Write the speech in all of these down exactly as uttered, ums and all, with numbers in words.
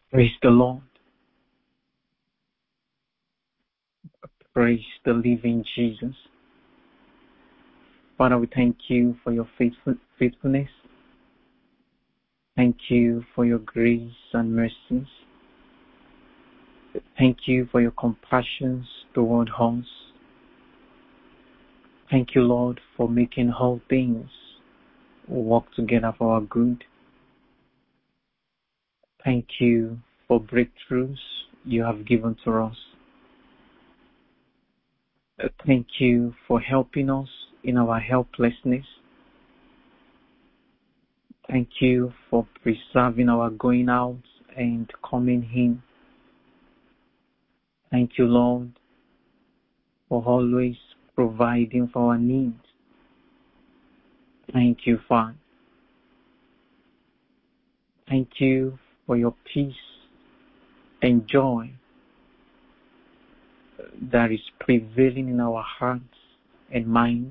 Praise the Lord. Praise the living Jesus. Father, we thank you for your faithful, faithfulness. Thank you for your grace and mercies. Thank you for your compassions toward us. Thank you, Lord, for making all things work together for our good. Thank you for breakthroughs you have given to us. Thank you for helping us in our helplessness. Thank you for preserving our going out and coming in. Thank you, Lord, for always providing for our needs. Thank you, Father. Thank you for your peace and joy that is prevailing in our hearts and minds.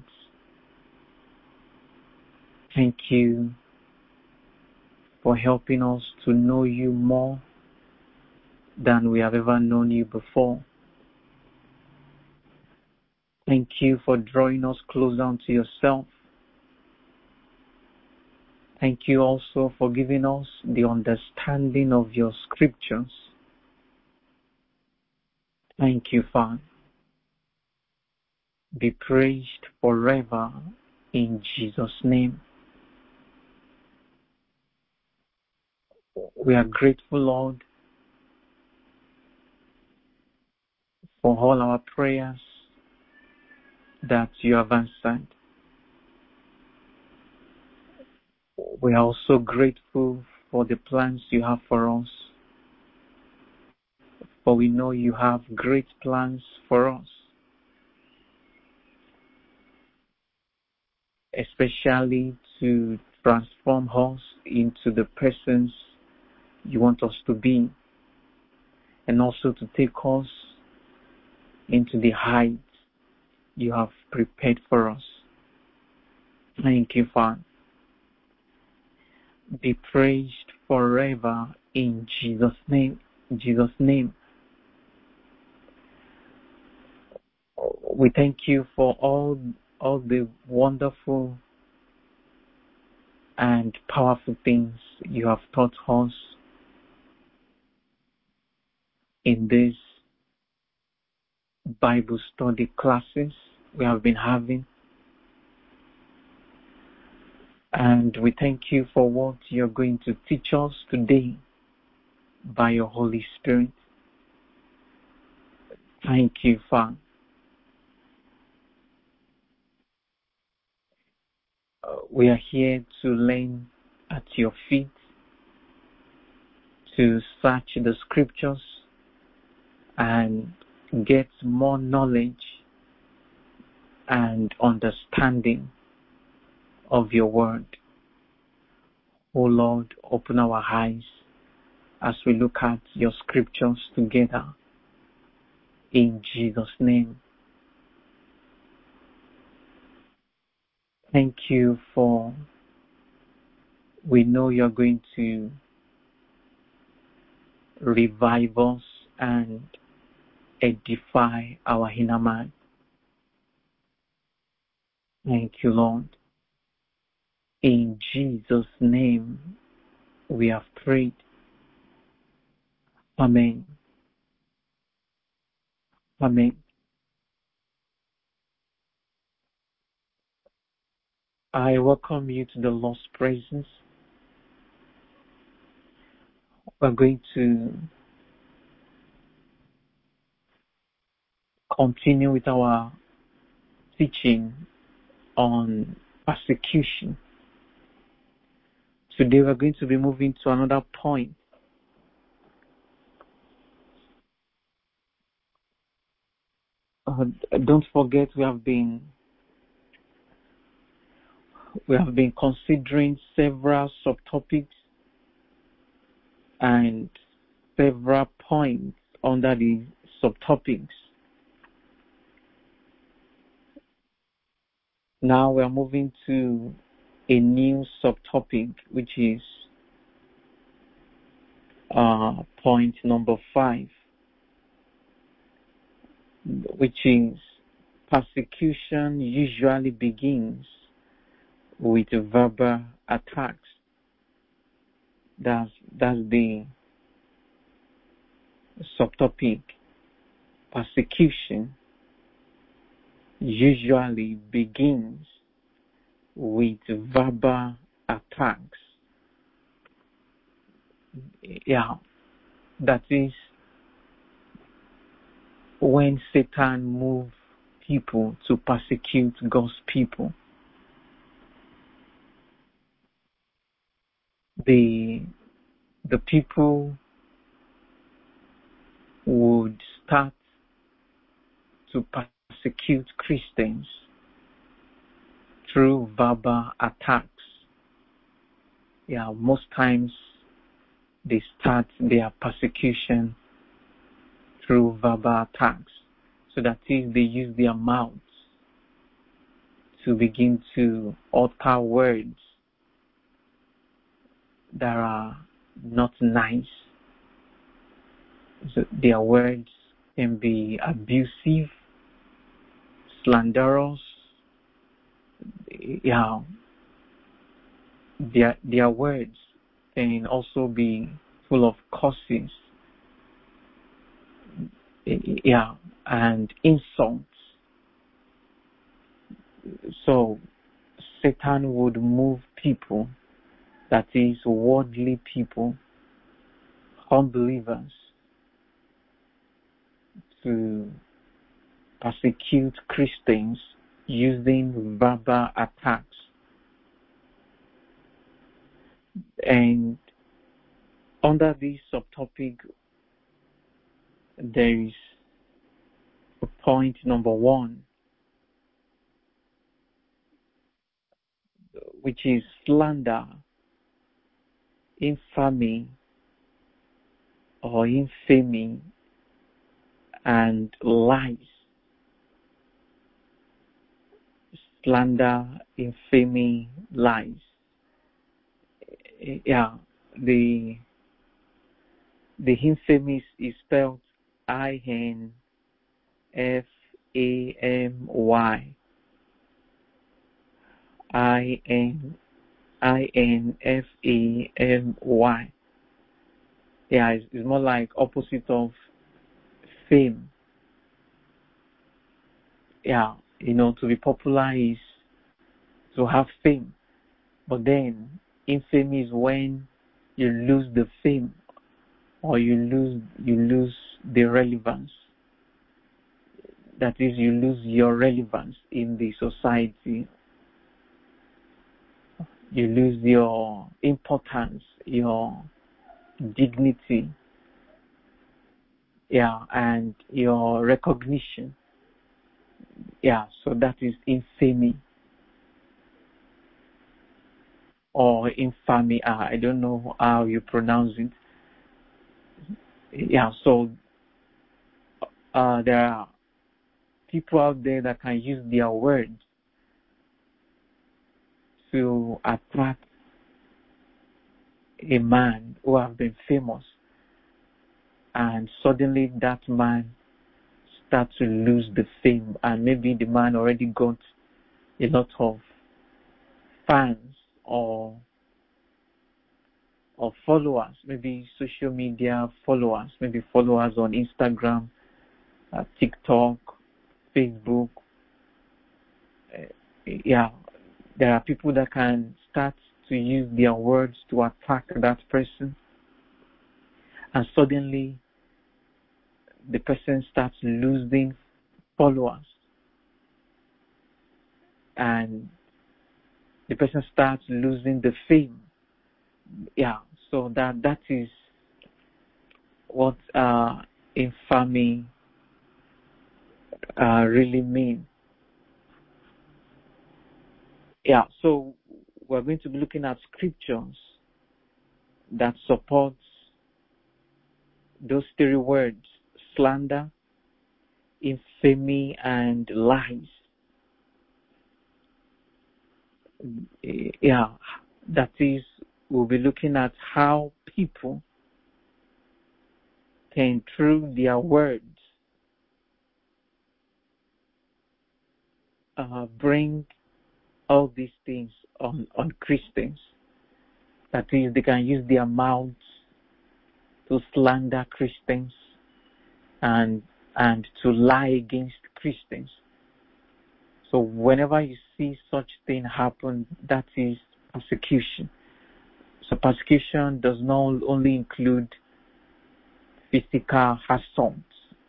Thank you for helping us to know you more than we have ever known you before. Thank you for drawing us closer unto yourself. Thank you also for giving us the understanding of your scriptures. Thank you, Father. Be praised forever in Jesus' name. We are grateful, Lord, for all our prayers that you have answered. We are also grateful for the plans you have for us, for we know you have great plans for us, especially to transform us into the persons you want us to be, and also to take us into the heights you have prepared for us. Thank you, Father. Be praised forever in Jesus' name. In Jesus' name. We thank you for all all the wonderful and powerful things you have taught us in these Bible study classes we have been having. And we thank you for what you're going to teach us today by your Holy Spirit. Thank you, Father. Uh, we are here to learn at your feet, to search the scriptures and get more knowledge and understanding of your word. Oh Lord, open our eyes as we look at your scriptures together. In Jesus' name. Thank you for, we know you're going to revive us and edify our inner man. Thank you, Lord. In Jesus' name, we have prayed. Amen. Amen. I welcome you to the Lord's presence. We're going to continue with our teaching on persecution. Today we're going to be moving to another point. Uh, don't forget we have been we have been considering several subtopics and several points under the subtopics. Now we are moving to a new subtopic, which is uh, point number five, which is persecution usually begins with verbal attacks. That's, that's the subtopic. Persecution usually begins with verbal attacks. Yeah, that is when Satan moves people to persecute God's people. The the people would start to persecute Christians through verbal attacks. Yeah, most times they start their persecution through verbal attacks. So that is, they use their mouths to begin to utter words that are not nice. So their words can be abusive, slanderous. Yeah, their their words can also be full of curses. Yeah, and insults. So Satan would move people, that is, worldly people, unbelievers, to persecute Christians using verbal attacks. And under this subtopic, there is point number one, which is slander, infamy, or infamy, and lies. Slander, infamy, lies. Yeah, the the infamy is spelled I N F A M Y. I N I N F A M Y. Yeah, it's, it's more like opposite of fame. Yeah, you know, to be popular is to have fame. But then infamy is when you lose the fame, or you lose you lose the relevance. That is, you lose your relevance in the society. You lose your importance, your dignity, yeah, and your recognition. Yeah, so that is infamy or infamy. Uh, I don't know how you pronounce it. Yeah, so uh, there are people out there that can use their words to attack a man who has been famous, and suddenly that man starts to lose the fame, and maybe the man already got a lot of fans or or followers, maybe social media followers, maybe followers on Instagram, uh, TikTok, Facebook. Uh, yeah, there are people that can start to use their words to attack that person, and suddenly the person starts losing followers, and the person starts losing the fame. Yeah, so that that is what uh, infamy uh, really means. Yeah, so we're going to be looking at scriptures that supports those three words: slander, infamy, and lies. Yeah, that is, we'll be looking at how people can, through their words, uh, bring all these things on, on Christians. That is, they can use their mouths to slander Christians and and to lie against Christians. So whenever you see such thing happen, that is persecution. So persecution does not only include physical assault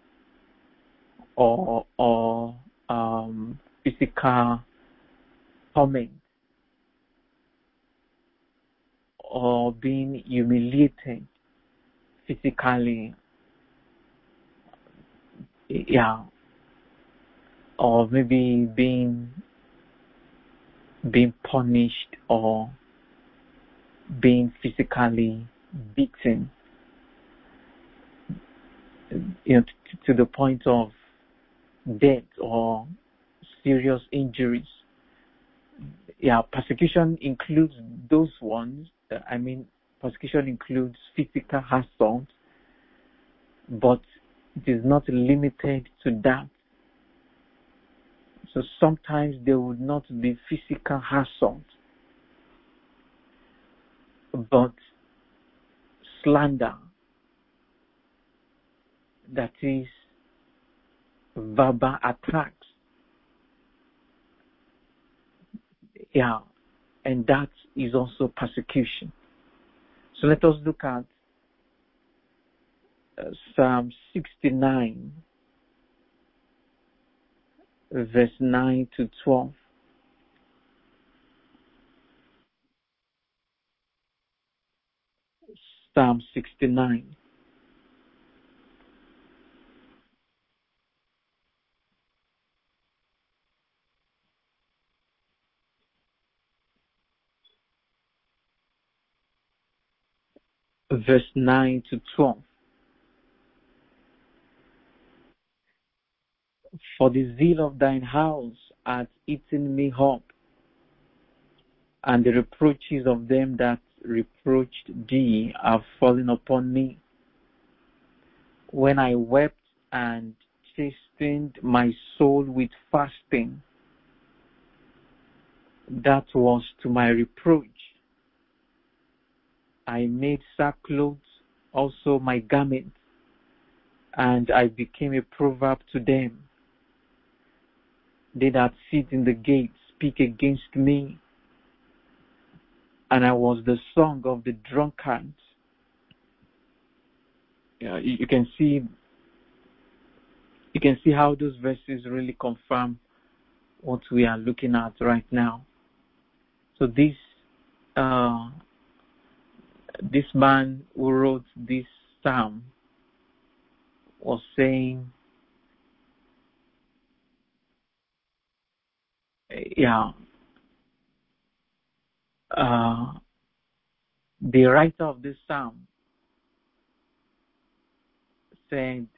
or or um, physical torment or being humiliated physically, yeah, or maybe being being punished or being physically beaten, you know, to, to the point of death or serious injuries. Yeah, persecution includes those ones. I mean, persecution includes physical assault, but it is not limited to that. So sometimes there would not be physical assault, but slander, that is verbal attacks. Yeah, and that is also persecution. So let us look at uh, Psalm sixty-nine, verse nine to twelve. Psalm sixty-nine. Verse nine to twelve. For the zeal of thine house hath eaten me up, and the reproaches of them that reproached thee are fallen upon me. When I wept and chastened my soul with fasting, that was to my reproach. I made sackcloth also my garment, and I became a proverb to them. They that sit in the gate speak against me, and I was the song of the drunkards. Yeah, you, you can see you can see how those verses really confirm what we are looking at right now. So this uh, this man who wrote this psalm was saying, yeah, uh, the writer of this psalm said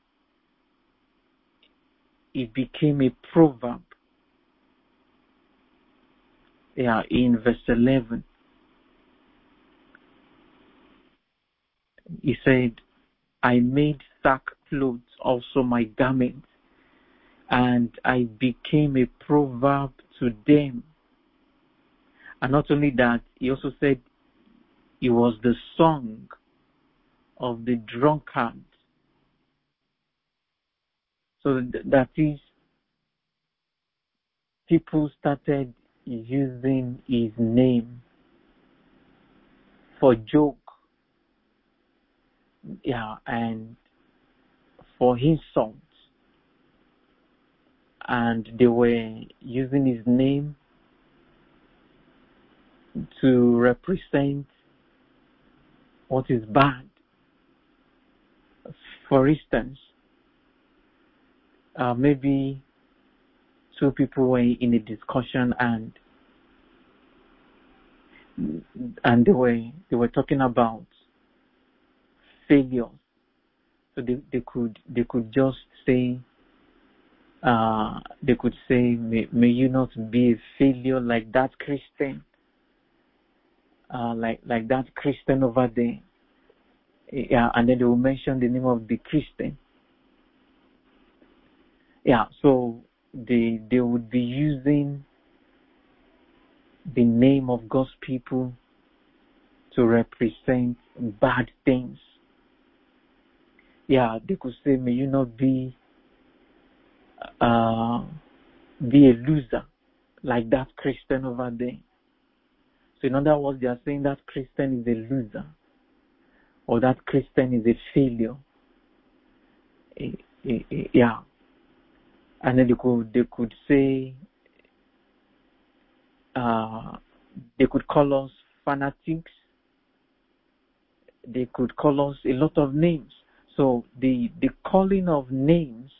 it became a proverb. Yeah, in verse eleven, he said, I made sackcloth also my garment, and I became a proverb to them. And not only that, he also said it was the song of the drunkard. So th- that is, people started using his name for joke, yeah, and for insults. And they were using his name to represent what is bad. For instance, uh, maybe two people were in a discussion and and they were they were talking about failure. So they, they could they could just say uh, they could say may, may you not be a failure like that Christian, uh, like like that Christian over there. Yeah, and then they will mention the name of the Christian. Yeah, so they they would be using the name of God's people to represent bad things. Yeah, they could say, may you not be uh, be a loser like that Christian over there. So in other words, they are saying that Christian is a loser, or that Christian is a failure. Eh, eh, eh, yeah, and then they could they could say uh, they could call us fanatics. They could call us a lot of names. So the the calling of names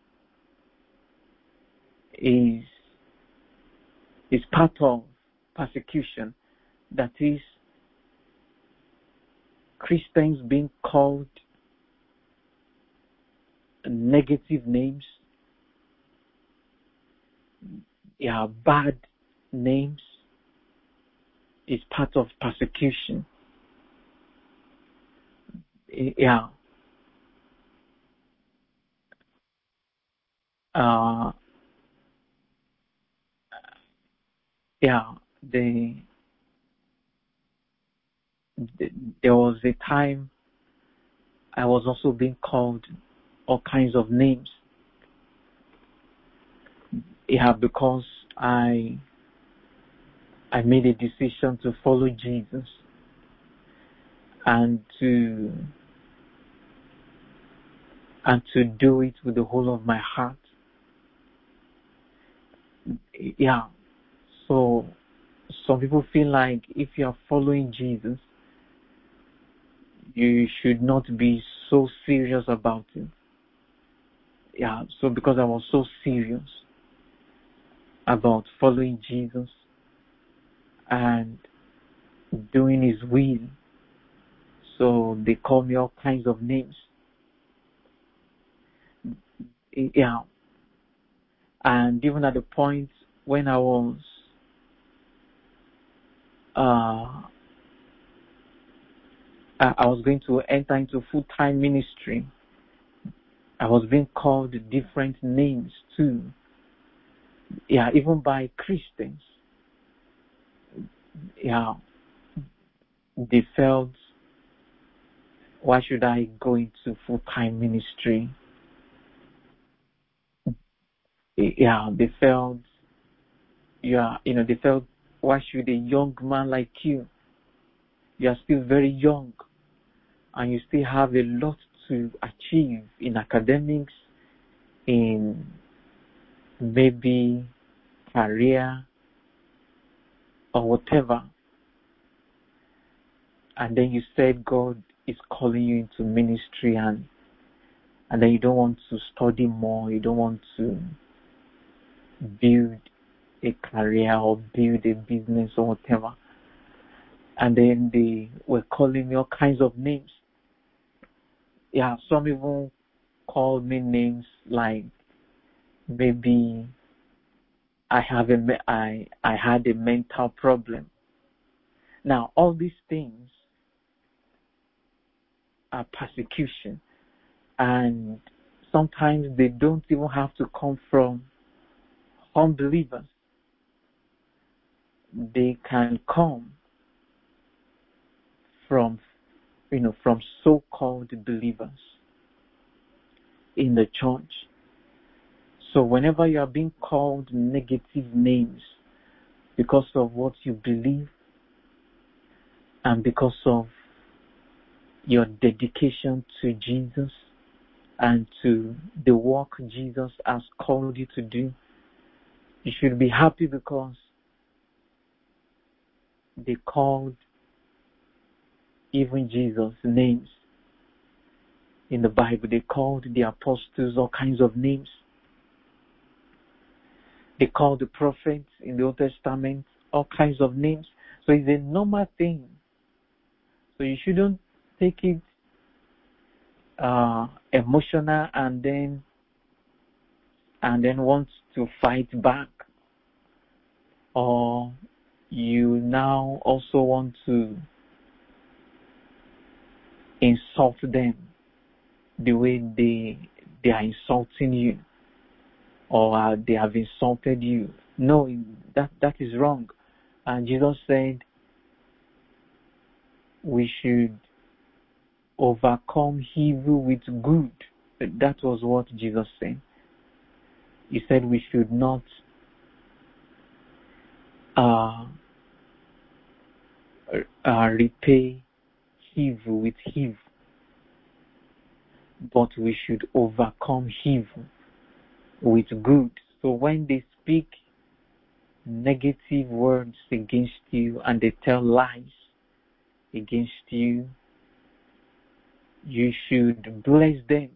is is part of persecution. That is, Christians being called negative names, yeah, bad names, is part of persecution. Yeah. Uh, yeah, the, the there was a time I was also being called all kinds of names. Yeah, because I I made a decision to follow Jesus and to and to do it with the whole of my heart. Yeah. So some people feel like if you are following Jesus, you should not be so serious about it. Yeah, so because I was so serious about following Jesus and doing his will, so they call me all kinds of names. Yeah. And even at the point when I was uh I was going to enter into full-time ministry, I was being called different names too. Yeah, even by Christians. Yeah, they felt, why should I go into full-time ministry? Yeah, they felt, yeah, you know, they felt, why should a young man like you, you are still very young, and you still have a lot to achieve in academics, in maybe career or whatever, and then you said God is calling you into ministry, and and then you don't want to study more, you don't want to build a career or build a business or whatever. And then they were calling me all kinds of names. Yeah, some even called me names like maybe I have a I I had a mental problem. Now all these things are persecution, and sometimes they don't even have to come from unbelievers. They can come from, you know, from so-called believers in the church. So whenever you are being called negative names because of what you believe and because of your dedication to Jesus and to the work Jesus has called you to do, you should be happy, because they called even Jesus names in the Bible. They called the apostles all kinds of names. They called the prophets in the Old Testament all kinds of names. So it's a normal thing. So you shouldn't take it uh, emotional and then and then want to fight back, or you now also want to insult them the way they they are insulting you, or uh, they have insulted you. No, that that is wrong. And Jesus said we should overcome evil with good. That was what Jesus said. He said we should not uh, uh, repay evil with evil, but we should overcome evil with good. So when they speak negative words against you and they tell lies against you, you should bless them.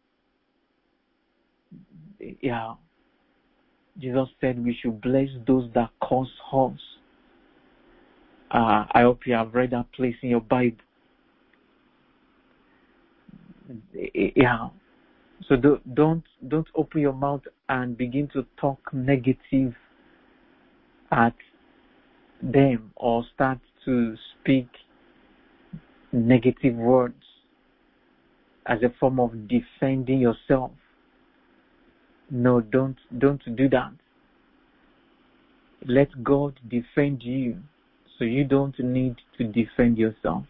Yeah. Jesus said we should bless those that curse us. Uh, I hope you have read that place in your Bible. Yeah. So do, don't don't open your mouth and begin to talk negative at them or start to speak negative words as a form of defending yourself. No, don't don't do that. Let God defend you, so you don't need to defend yourself.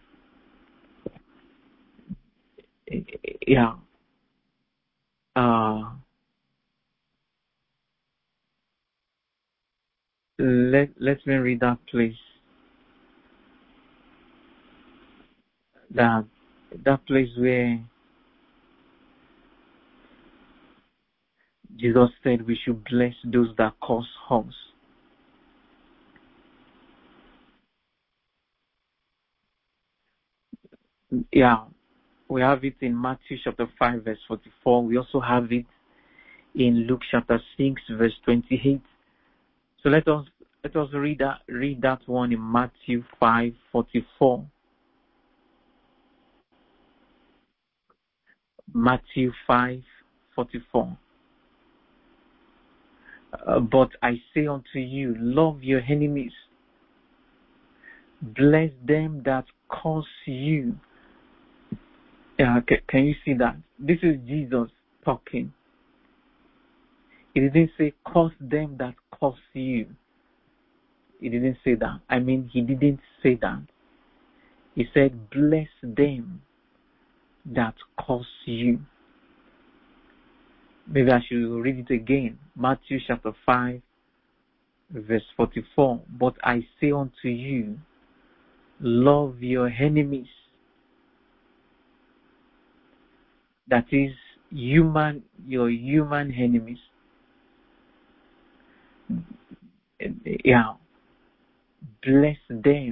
Yeah. Uh, let let me read that place. That that place where Jesus said we should bless those that curse us. Yeah, we have it in Matthew chapter five, verse forty-four. We also have it in Luke chapter six, verse twenty-eight. So let us let us read that read that one in Matthew five, forty-four. Matthew five, forty-four. Uh, but I say unto you, love your enemies, bless them that curse you. Yeah, can, can you see that? This is Jesus talking. He didn't say curse them that curse you. He didn't say that. I mean, he didn't say that. He said, bless them that curse you. Maybe I should read it again. Matthew chapter five, verse forty-four. But I say unto you, love your enemies. That is human, your human enemies. Yeah. Bless them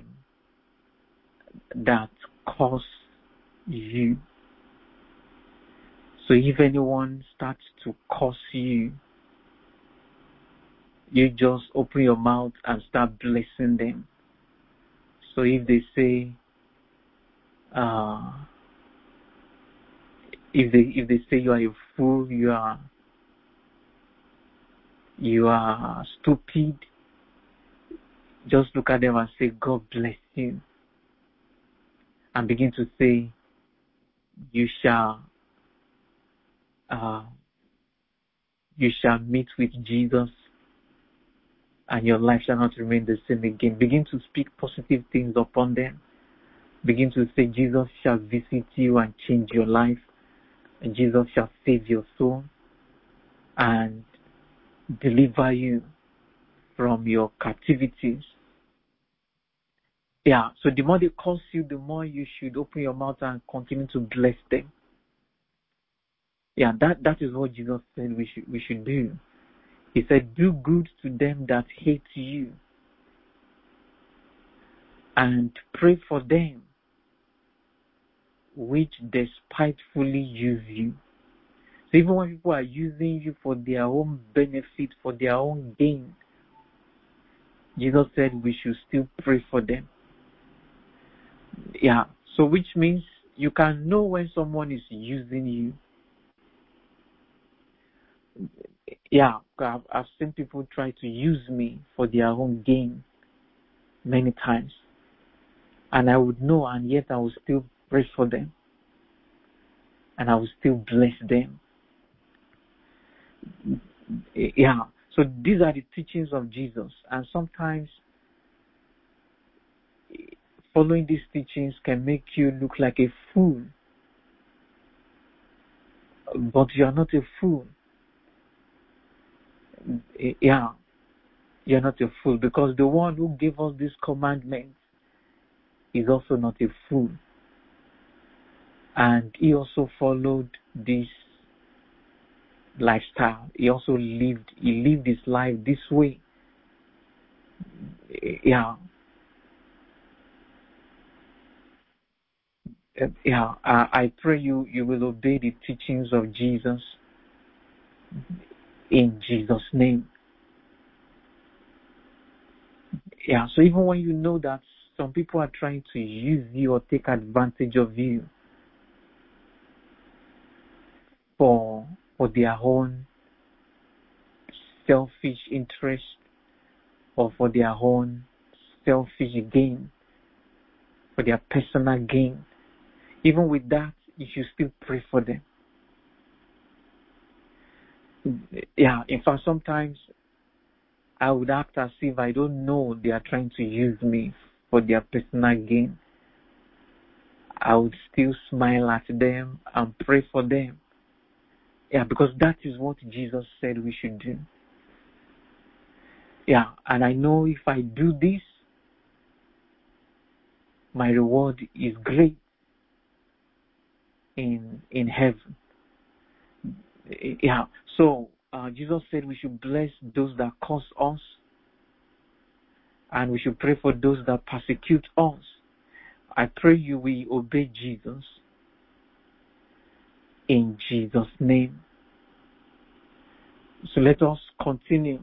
that curse you. So if anyone starts to curse you, you just open your mouth and start blessing them. So if they say, uh, if they if they say you are a fool, you are you are stupid, just look at them and say, God bless you, and begin to say, you shall uh, you shall meet with Jesus, and your life shall not remain the same again. Begin to speak positive things upon them. Begin to say, Jesus shall visit you and change your life, and Jesus shall save your soul and deliver you from your captivities. Yeah, so the more they curse you, the more you should open your mouth and continue to bless them. Yeah, that, that is what Jesus said we should we should do. He said, do good to them that hate you, and pray for them which despitefully use you. So even when people are using you for their own benefit, for their own gain, Jesus said we should still pray for them. Yeah, so which means you can know when someone is using you. Yeah, I've, I've seen people try to use me for their own gain many times. And I would know, and yet I will still pray for them. and I will still bless them. Yeah. So these are the teachings of Jesus, and sometimes following these teachings can make you look like a fool, but you are not a fool. Yeah, you're not a fool, because the one who gave us these commandments is also not a fool, and he also followed this lifestyle. He also lived. He lived his life this way. Yeah. Uh, yeah, uh, I pray you you will obey the teachings of Jesus in Jesus' name. Yeah, so even when you know that some people are trying to use you or take advantage of you for for their own selfish interest or for their own selfish gain, for their personal gain, even with that, you should still pray for them. Yeah, in fact, sometimes I would act as if I don't know they are trying to use me for their personal gain. I would still smile at them and pray for them. Yeah, because that is what Jesus said we should do. Yeah, and I know if I do this, my reward is great in in heaven. Yeah, so uh, Jesus said we should bless those that curse us, and we should pray for those that persecute us. I pray you will obey Jesus in Jesus' name. So let us continue.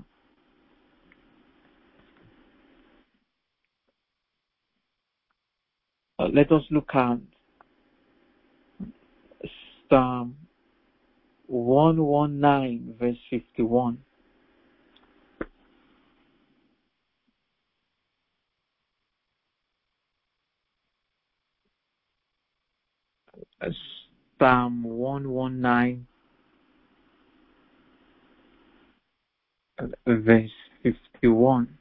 Uh, let us look at Psalm one nineteen, verse fifty-one. Uh, Psalm one nineteen, uh, verse fifty-one.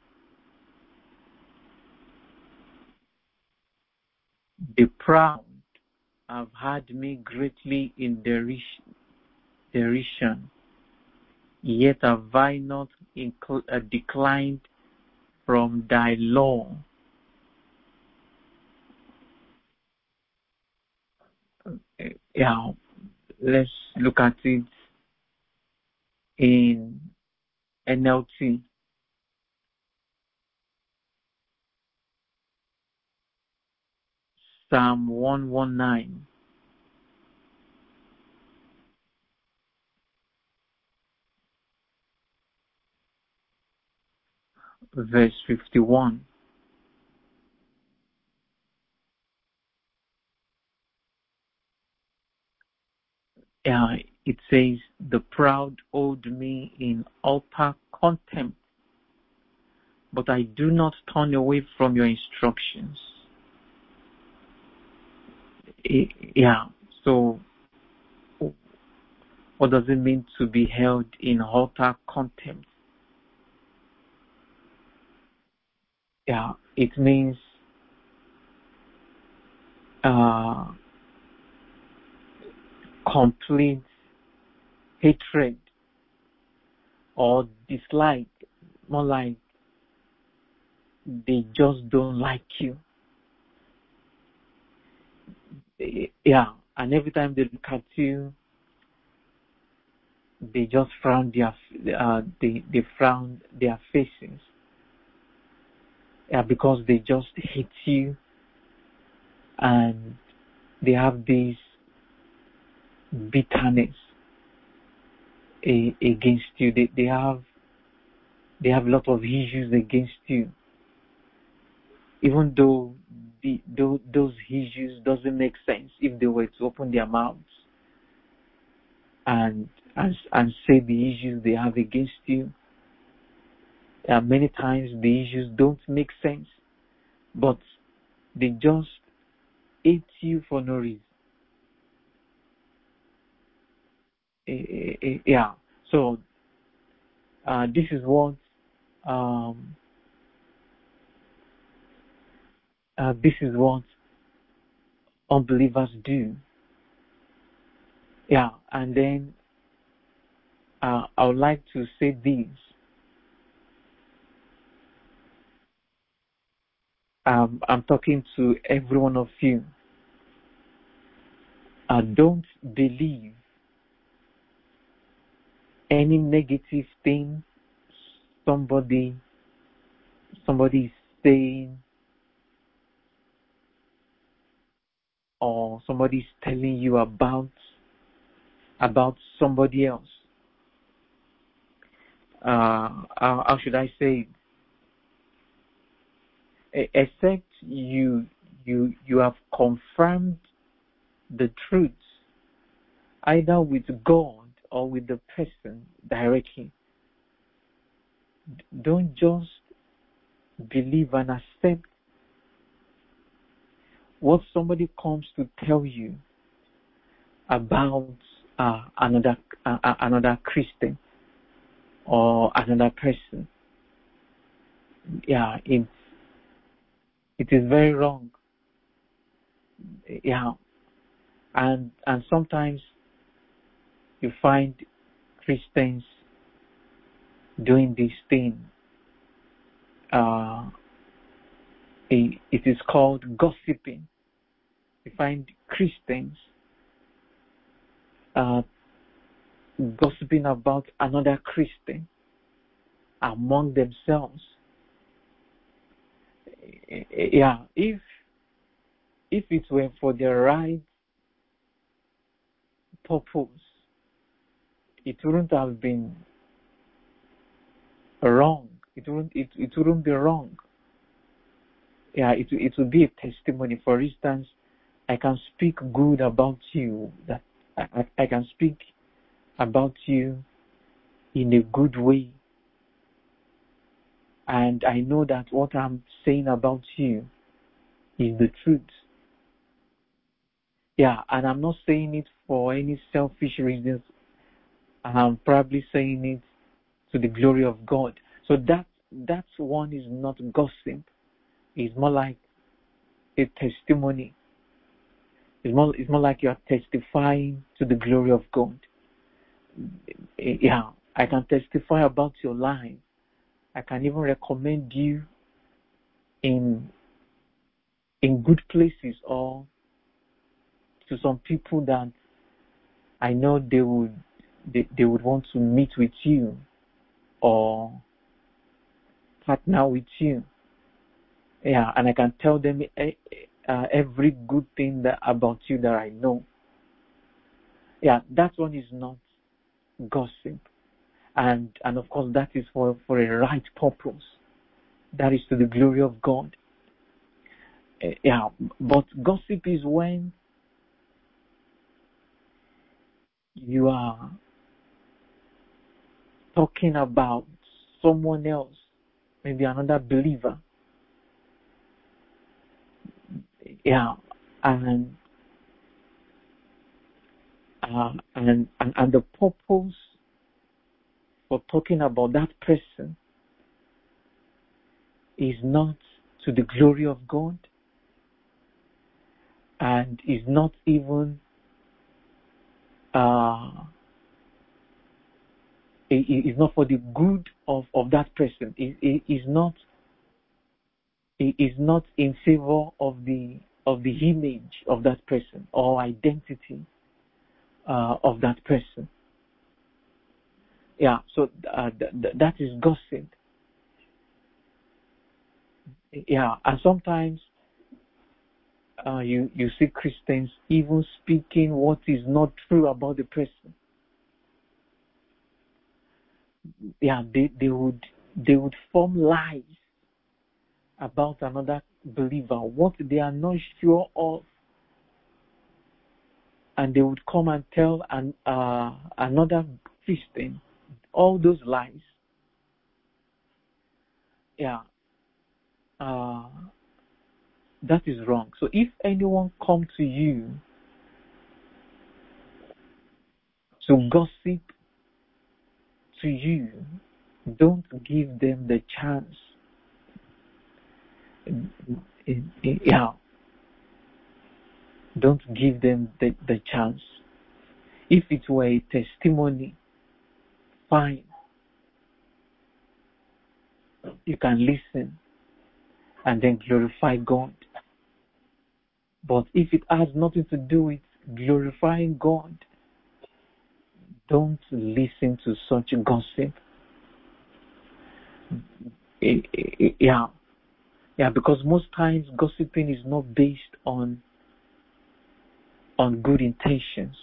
The proud have had me greatly in derision, derision, yet have I not incl- uh, declined from thy law. Uh, yeah, let's look at it in N L T. Psalm one nineteen, verse fifty-one. Uh, it says, the proud hold me in utter contempt, but I do not turn away from your instructions. Eh, Yeah, so what does it mean to be held in utter contempt? Yeah, it means uh, complete hatred or dislike, more like they just don't like you. Eh, Yeah, and every time they look at you, they just frown their uh, they they frown their faces. Yeah, because they just hate you, and they have this bitterness a, against you. They they have they have a lot of issues against you, even though the those, those issues doesn't make sense if they were to open their mouths and and and say the issues they have against you. Uh, many times the issues don't make sense, but they just hate you for no reason. eh, eh, yeah. So uh, this is what um, uh, this is what unbelievers do. Yeah, and then uh, I would like to say this. Um, I'm talking to every one of you. Uh, don't believe any negative thing somebody somebody is saying or somebody is telling you about about somebody else. Uh, how, how should I say it? E- Except you you you have confirmed the truth either with God or with the person directly. Don't just believe and accept what somebody comes to tell you about uh, another uh, uh, another Christian or another person. Yeah, it it is very wrong. Yeah, and and sometimes you find Christians doing this thing. Uh, it, it is called gossiping. You find Christians uh, gossiping about another Christian among themselves. Yeah, if if it were for the right purpose, it wouldn't have been wrong. It wouldn't it, it wouldn't be wrong. Yeah, it it would be a testimony. For instance, I can speak good about you. That I, I can speak about you in a good way, and I know that what I'm saying about you is the truth. Yeah, and I'm not saying it for any selfish reasons. I'm probably saying it to the glory of God. So that that one is not gossip. It's more like a testimony. It's more it's more like you are testifying to the glory of God. Yeah, I can testify about your life. I can even recommend you in in good places or to some people that I know they would they, they would want to meet with you or partner with you. Yeah, and I can tell them uh, every good thing that about you that I know. Yeah, that one is not gossip, and and of course that is for for a right purpose. That is to the glory of God. Uh, yeah, but gossip is when you are talking about someone else, maybe another believer. Yeah, and uh, and, and and the purpose for talking about that person is not to the glory of God and is not even uh, it is not for the good of, of that person. It, it is not it is not in favor of the of the image of that person or identity uh, of that person. Yeah, so uh, th- th- that is gossip. Yeah, and sometimes uh, you you see Christians even speaking what is not true about the person. Yeah, they, they would they would form lies about another believer, what they are not sure of, and they would come and tell an uh, another Christian all those lies. Yeah, uh, that is wrong. So if anyone come to you to gossip to you, don't give them the chance. Yeah. Don't give them the, the chance. If it were a testimony, fine. You can listen and then glorify God. But if it has nothing to do with glorifying God, don't listen to such gossip. Yeah. Yeah, because most times gossiping is not based on on good intentions.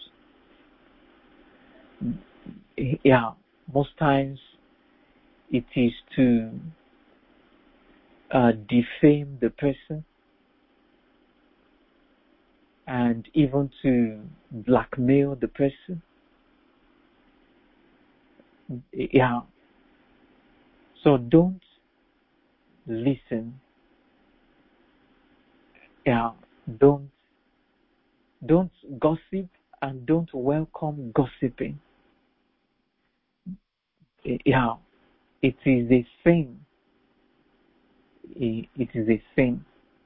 Yeah, most times it is to uh, defame the person and even to blackmail the person. Yeah. So don't listen. Yeah. Don't don't gossip and don't welcome gossiping. Yeah. It is a sin. It is a sin.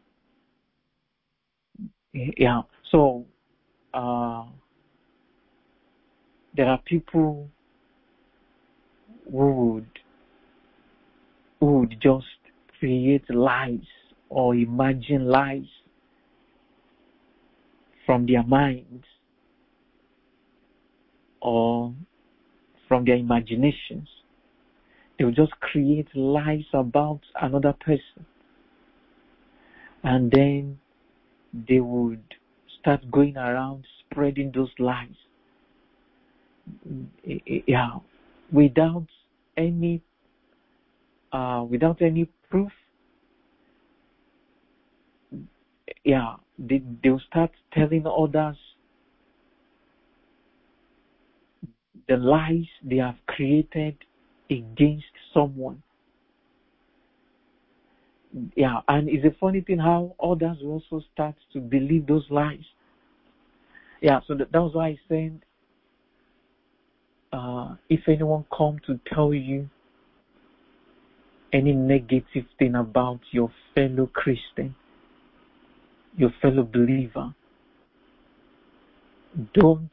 Yeah. So uh, there are people who would who would just create lies or imagine lies from their minds or from their imaginations. They will just create lies about another person, and then they would start going around spreading those lies. Yeah, without any uh, without any proof. Yeah, they they'll start telling others the lies they have created against someone. Yeah, and it's a funny thing how others will also start to believe those lies. Yeah, so that, that was why I said, uh, if anyone come to tell you any negative thing about your fellow Christian, your fellow believer, don't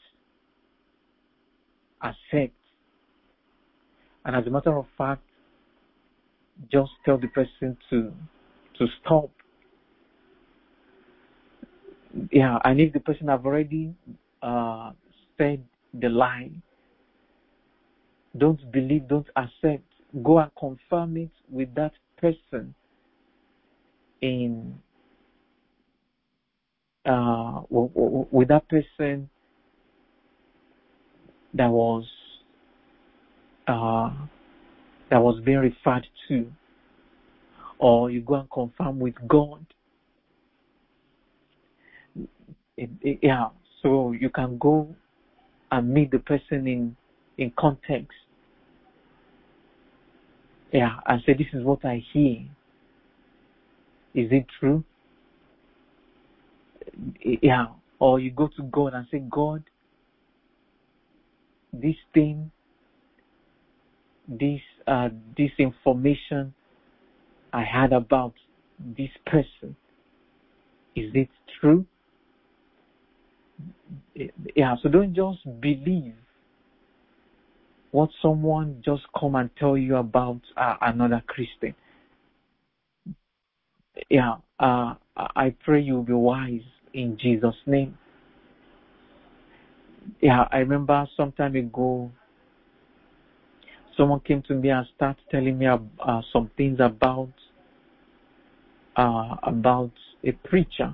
accept. And as a matter of fact, just tell the person to to stop. Yeah, and if the person have already uh, said the lie, don't believe, don't accept. Go and confirm it with that person in uh, with that person that was uh, that was being referred to, or you go and confirm with God. It, it, yeah, so you can go and meet the person in in context. Yeah, and say, this is what I hear. Is it true? Yeah, or you go to God and say, God, this thing, this uh, this information I had about this person, is it true? Yeah, so don't just believe what someone just come and tell you about uh, another Christian. Yeah, uh, I pray you'll be wise in Jesus' name. Yeah, I remember some time ago, someone came to me and started telling me uh, some things about uh, about a preacher.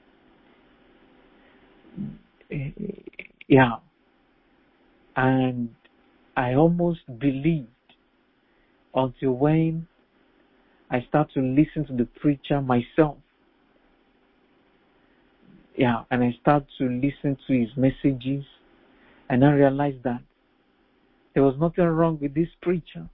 Yeah, and I almost believed until when I start to listen to the preacher myself. Yeah, and I start to listen to his messages, and I realized that there was nothing wrong with this preacher.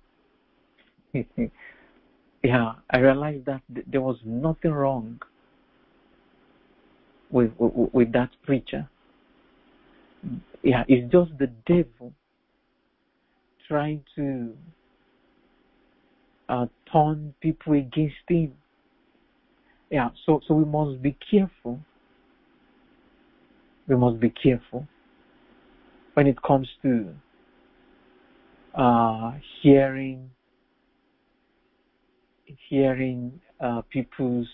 Yeah, I realized that th- there was nothing wrong with, with with that preacher. Yeah, it's just the devil trying to uh, turn people against him. Yeah, so so we must be careful. We must be careful when it comes to uh, hearing hearing uh, people's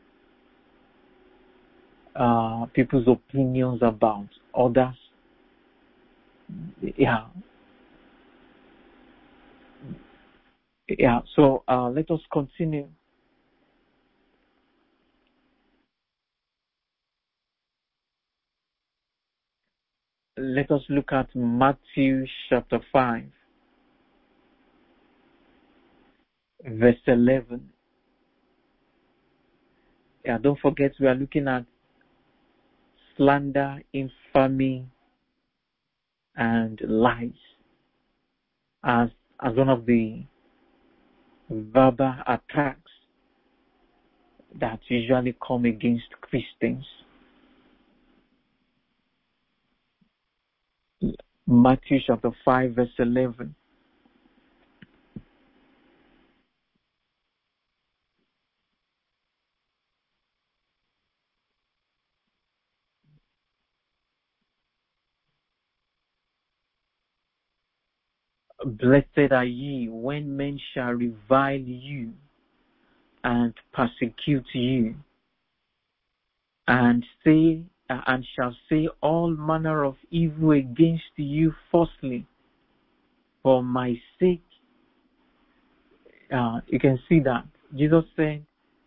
uh, people's opinions about others. Yeah, yeah. So uh, let us continue. Let us look at Matthew chapter five, verse eleven. Yeah, don't forget we are looking at slander, infamy, and lies as as one of the verbal attacks that usually come against Christians. Matthew chapter five, verse eleven. Blessed are ye when men shall revile you and persecute you, and say uh, and shall say all manner of evil against you falsely for my sake. Uh, you can see that Jesus said,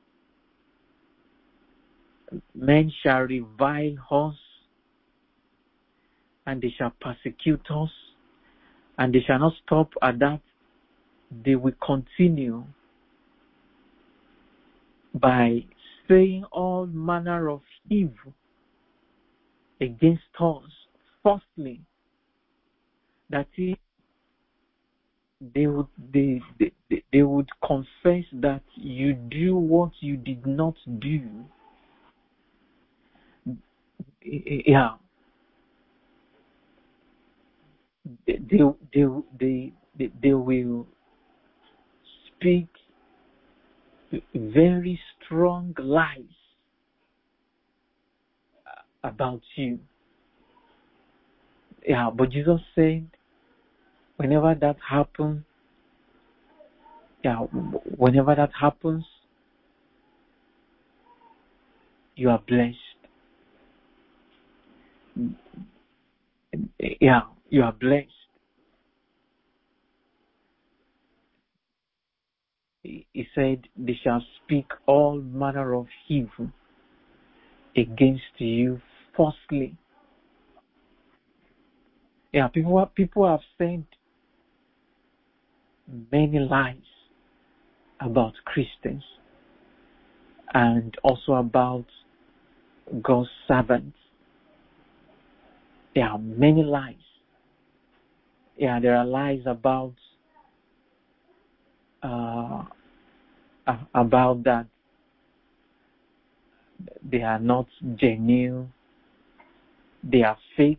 men shall revile us, and they shall persecute us, and they shall not stop at that. They will continue by saying all manner of evil against us falsely. That is, they would they, they they would confess that you do what you did not do. Yeah, they they they they, they will speak very strong lies about you. Yeah, but Jesus said, whenever that happens, yeah, whenever that happens, you are blessed. Yeah, you are blessed. He said, they shall speak all manner of evil against you falsely. Yeah, people people have said many lies about Christians and also about God's servants. There are many lies. Yeah, there are lies about uh, about that they are not genuine, they are fake.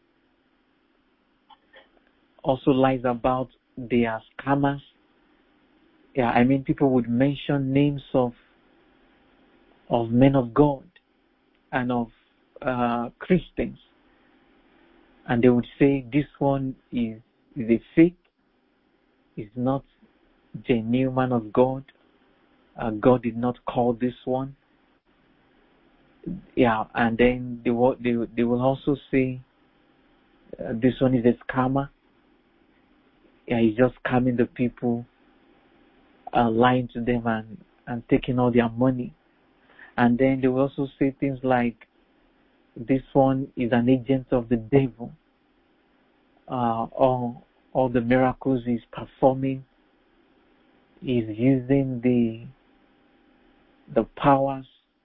Also lies about they are scammers. Yeah, I mean people would mention names of of men of God and of uh, Christians, and they would say this one is, is a fake, is not genuine man of God. Uh, God did not call this one. Yeah, and then they will they, they will also say uh, this one is a scammer. Yeah, he's just scamming the people, uh, lying to them and and taking all their money. And then they will also say things like this one is an agent of the devil. Uh, all all the miracles he's performing is using the the powers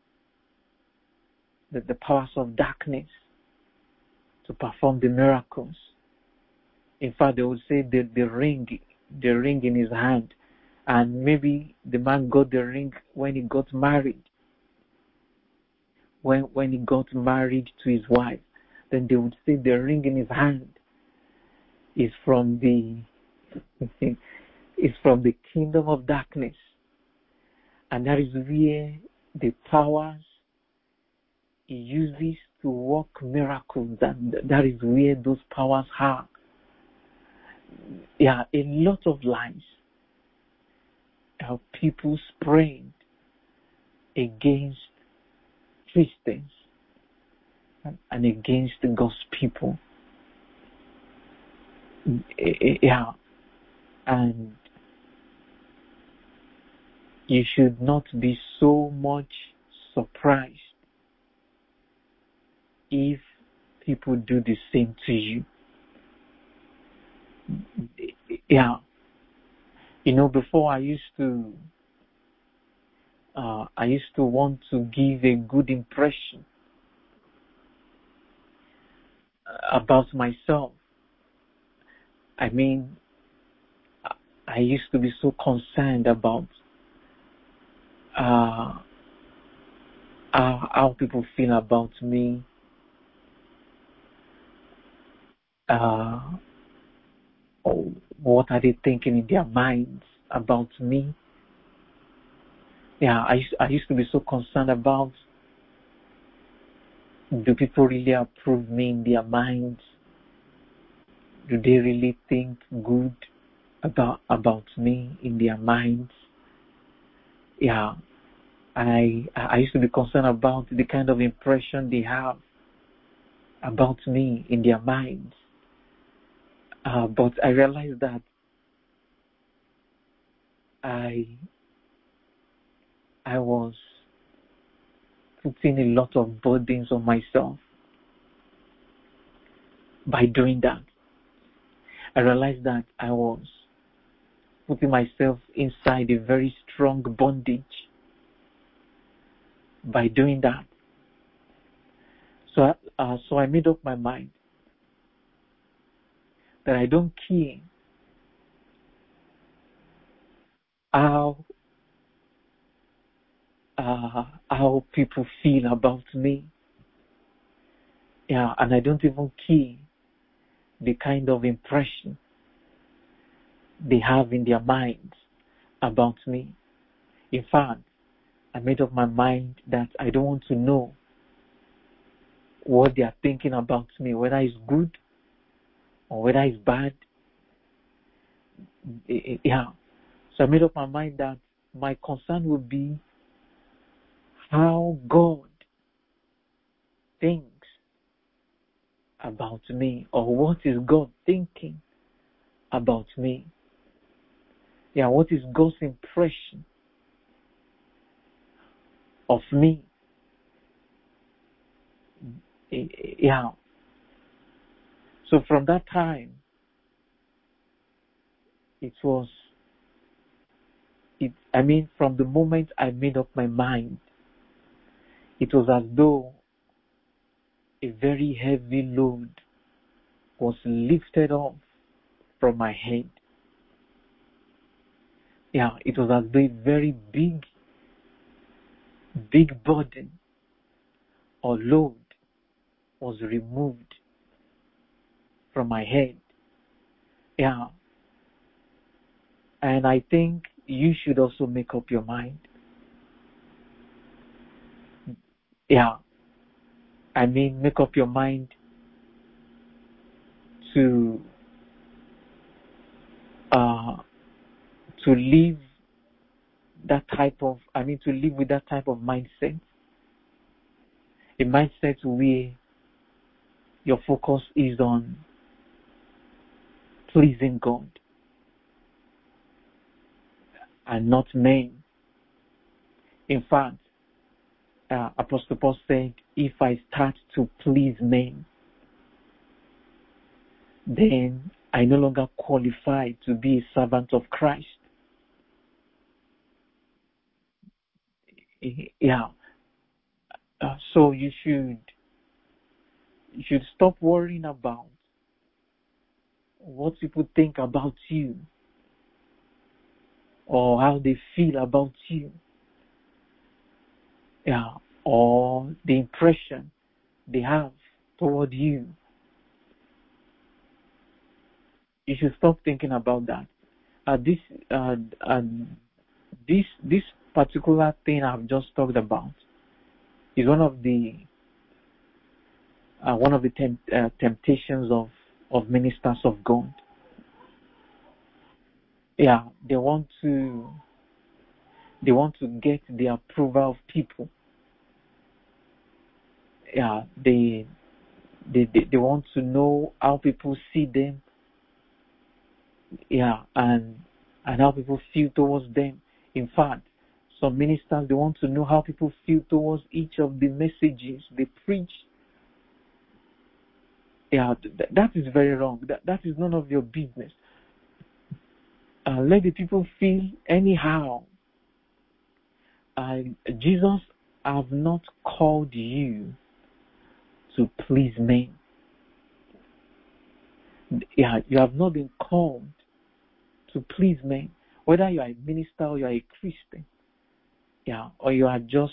the, the powers of darkness to perform the miracles. In fact, they would say the, the ring the ring in his hand, and maybe the man got the ring when he got married. When when he got married to his wife, then they would say the ring in his hand is from the is from the kingdom of darkness. And that is where the powers he uses to work miracles, that that is where those powers are. Yeah, a lot of lies are people spread against Christians and against God's people. Yeah, and you should not be so much surprised if people do the same to you. Yeah, you know, before I used to, uh, I used to want to give a good impression about myself. I mean, I used to be so concerned about uh, how, how people feel about me. Uh, or what are they thinking in their minds about me? Yeah, I used, I used to be so concerned about, do people really approve me in their minds? Do they really think good about about me in their minds? Yeah, I I used to be concerned about the kind of impression they have about me in their minds. Uh, but I realized that I I was putting a lot of burdens on myself by doing that. I realized that I was putting myself inside a very strong bondage by doing that. So, uh, so I made up my mind that I don't care how uh, how people feel about me. Yeah, and I don't even care the kind of impression they have in their minds about me. In fact, I made up my mind that I don't want to know what they are thinking about me, whether it's good or whether it's bad. Yeah. So I made up my mind that my concern would be how God thinks about me, or what is God thinking about me. Yeah, what is God's impression of me? Yeah. So from that time, it was, it, I mean, from the moment I made up my mind, it was as though a very heavy load was lifted off from my head. Yeah, it was as though a very big, big burden or load was removed from my head. Yeah. And I think you should also make up your mind. Yeah. I mean, make up your mind to uh, to live that type of, I mean, to live with that type of mindset. A mindset where your focus is on pleasing God and not men. In fact, uh, Apostle Paul said, if I start to please men, then I no longer qualify to be a servant of Christ. Yeah. Uh, so you should you should stop worrying about what people think about you or how they feel about you. Yeah. Or the impression they have toward you. You should stop thinking about that. Uh, this, uh, uh, this, this particular thing I've just talked about is one of the uh, one of the temp- uh, temptations of of ministers of God. Yeah, they want to they want to get the approval of people. Yeah, they they they, they want to know how people see them. Yeah, and and how people feel towards them. In fact, some ministers, they want to know how people feel towards each of the messages they preach. Yeah, th- that is very wrong. That that is none of your business. Uh, let the people feel anyhow. Uh, Jesus have not called you to please men. Yeah, you have not been called to please men. Whether you are a minister or you are a Christian, yeah, or you are just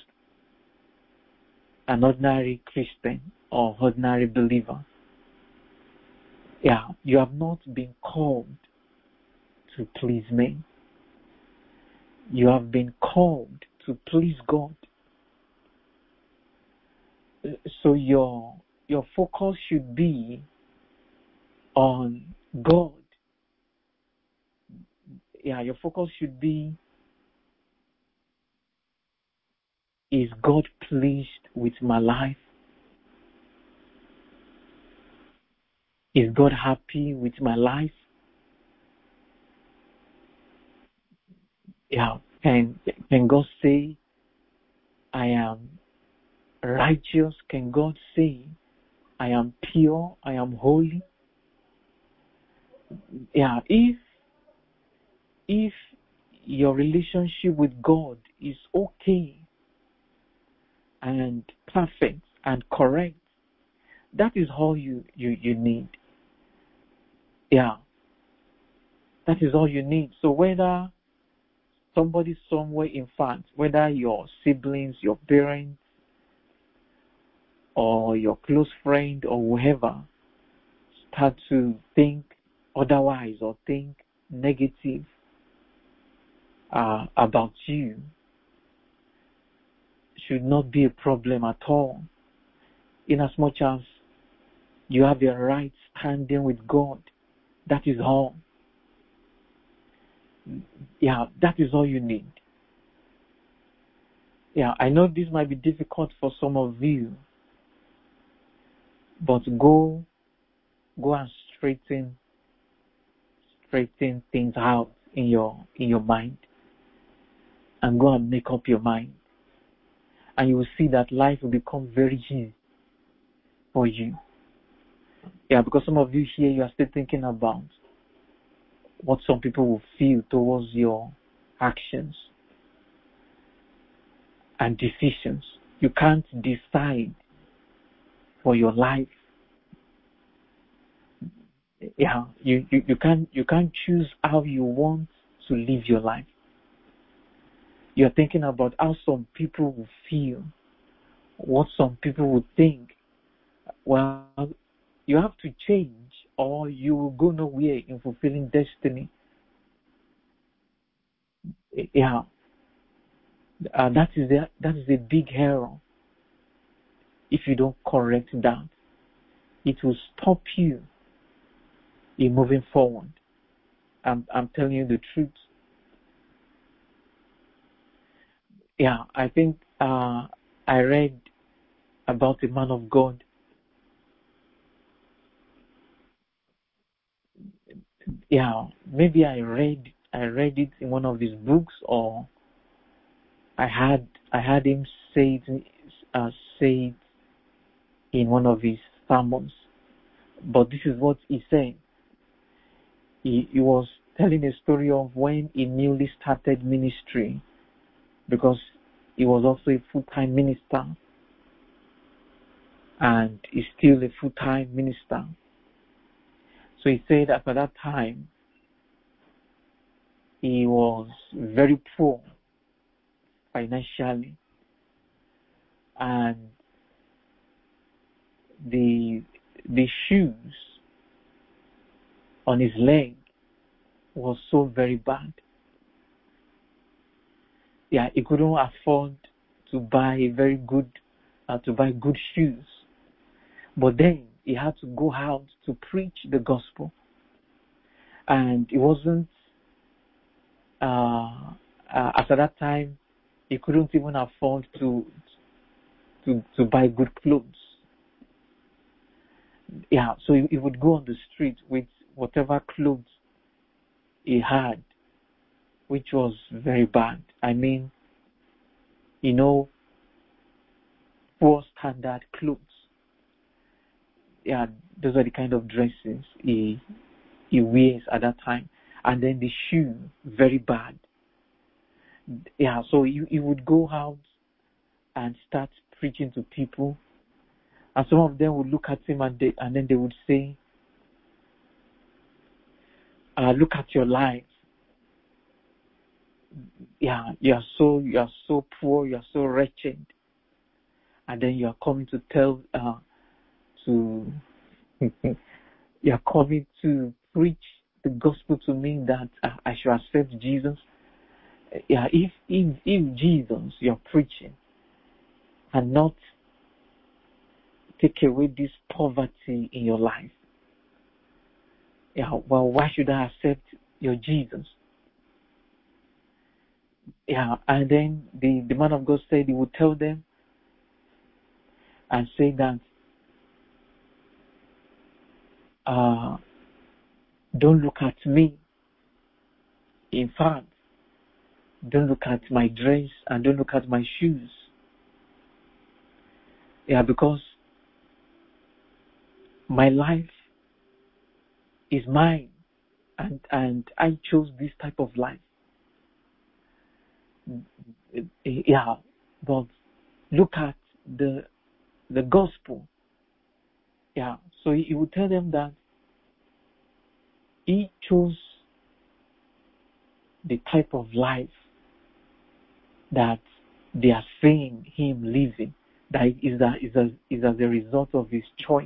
an ordinary Christian or ordinary believer, yeah, you have not been called to please men. You have been called to please God. So your your focus should be on God. Yeah, your focus should be, is God pleased with my life? Is God happy with my life? Yeah, can can God say I am righteous? Can God say I am pure? I am holy? Yeah, if if your relationship with God is okay and perfect and correct, that is all you, you, you need. Yeah, that is all you need. So whether somebody somewhere, in fact, whether your siblings, your parents, or your close friend or whoever start to think otherwise or think negative uh, about you, should not be a problem at all, in as much as you have the right standing with God. That is all. Yeah, that is all you need. Yeah, I know this might be difficult for some of you, but go go and straighten straighten things out in your in your mind, and go and make up your mind, and you will see that life will become very easy for you. Yeah, because some of you here, you are still thinking about what some people will feel towards your actions and decisions. You can't decide for your life. Yeah, you, you, you can't you can't choose how you want to live your life. You're thinking about how some people will feel, what some people will think. Well, you have to change, or you will go nowhere in fulfilling destiny. Yeah, uh, that is a, that is a big error. If you don't correct that, it will stop you in moving forward. I'm I'm telling you the truth. Yeah, I think uh, I read about a man of God. Yeah, maybe I read I read it in one of his books, or I had I had him say it, uh, say it in one of his sermons. But this is what he said. He, he was telling a story of when he newly started ministry, because he was also a full-time minister, and is still a full-time minister. So he said that at that time he was very poor financially, and the the shoes on his leg was so very bad. Yeah, he couldn't afford to buy a very good uh, to buy good shoes. But then he had to go out to preach the gospel, and it wasn't uh, uh, at that time he couldn't even afford to to to buy good clothes. Yeah, so he, he would go on the street with whatever clothes he had, which was very bad. I mean, you know, poor standard clothes. Yeah, those are the kind of dresses he he wears at that time. And then the shoe, very bad. Yeah, so he, he would go out and start preaching to people. And some of them would look at him and they, and then they would say, uh, look at your life. Yeah, you are so you are so poor, you are so wretched. And then you are coming to tell uh to you are coming to preach the gospel to me that uh, I should accept Jesus. Yeah, if if if Jesus you're preaching and not take away this poverty in your life, yeah, well, why should I accept your Jesus? Yeah, and then the, the man of God said he would tell them and say that uh, don't look at me. In fact, don't look at my dress and don't look at my shoes. Yeah, because my life is mine, and and I chose this type of life. Yeah, but look at the the gospel. Yeah, so he would tell them that he chose the type of life that they are seeing him living, that is a, is a, is as a result of his choice.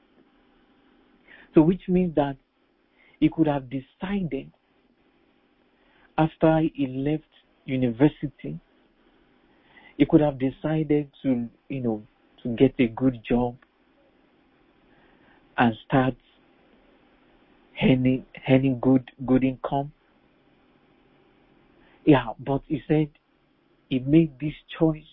So which means that he could have decided after he left university, he could have decided to, you know, to get a good job and start earning, earning good, good income. Yeah, but he said he made this choice.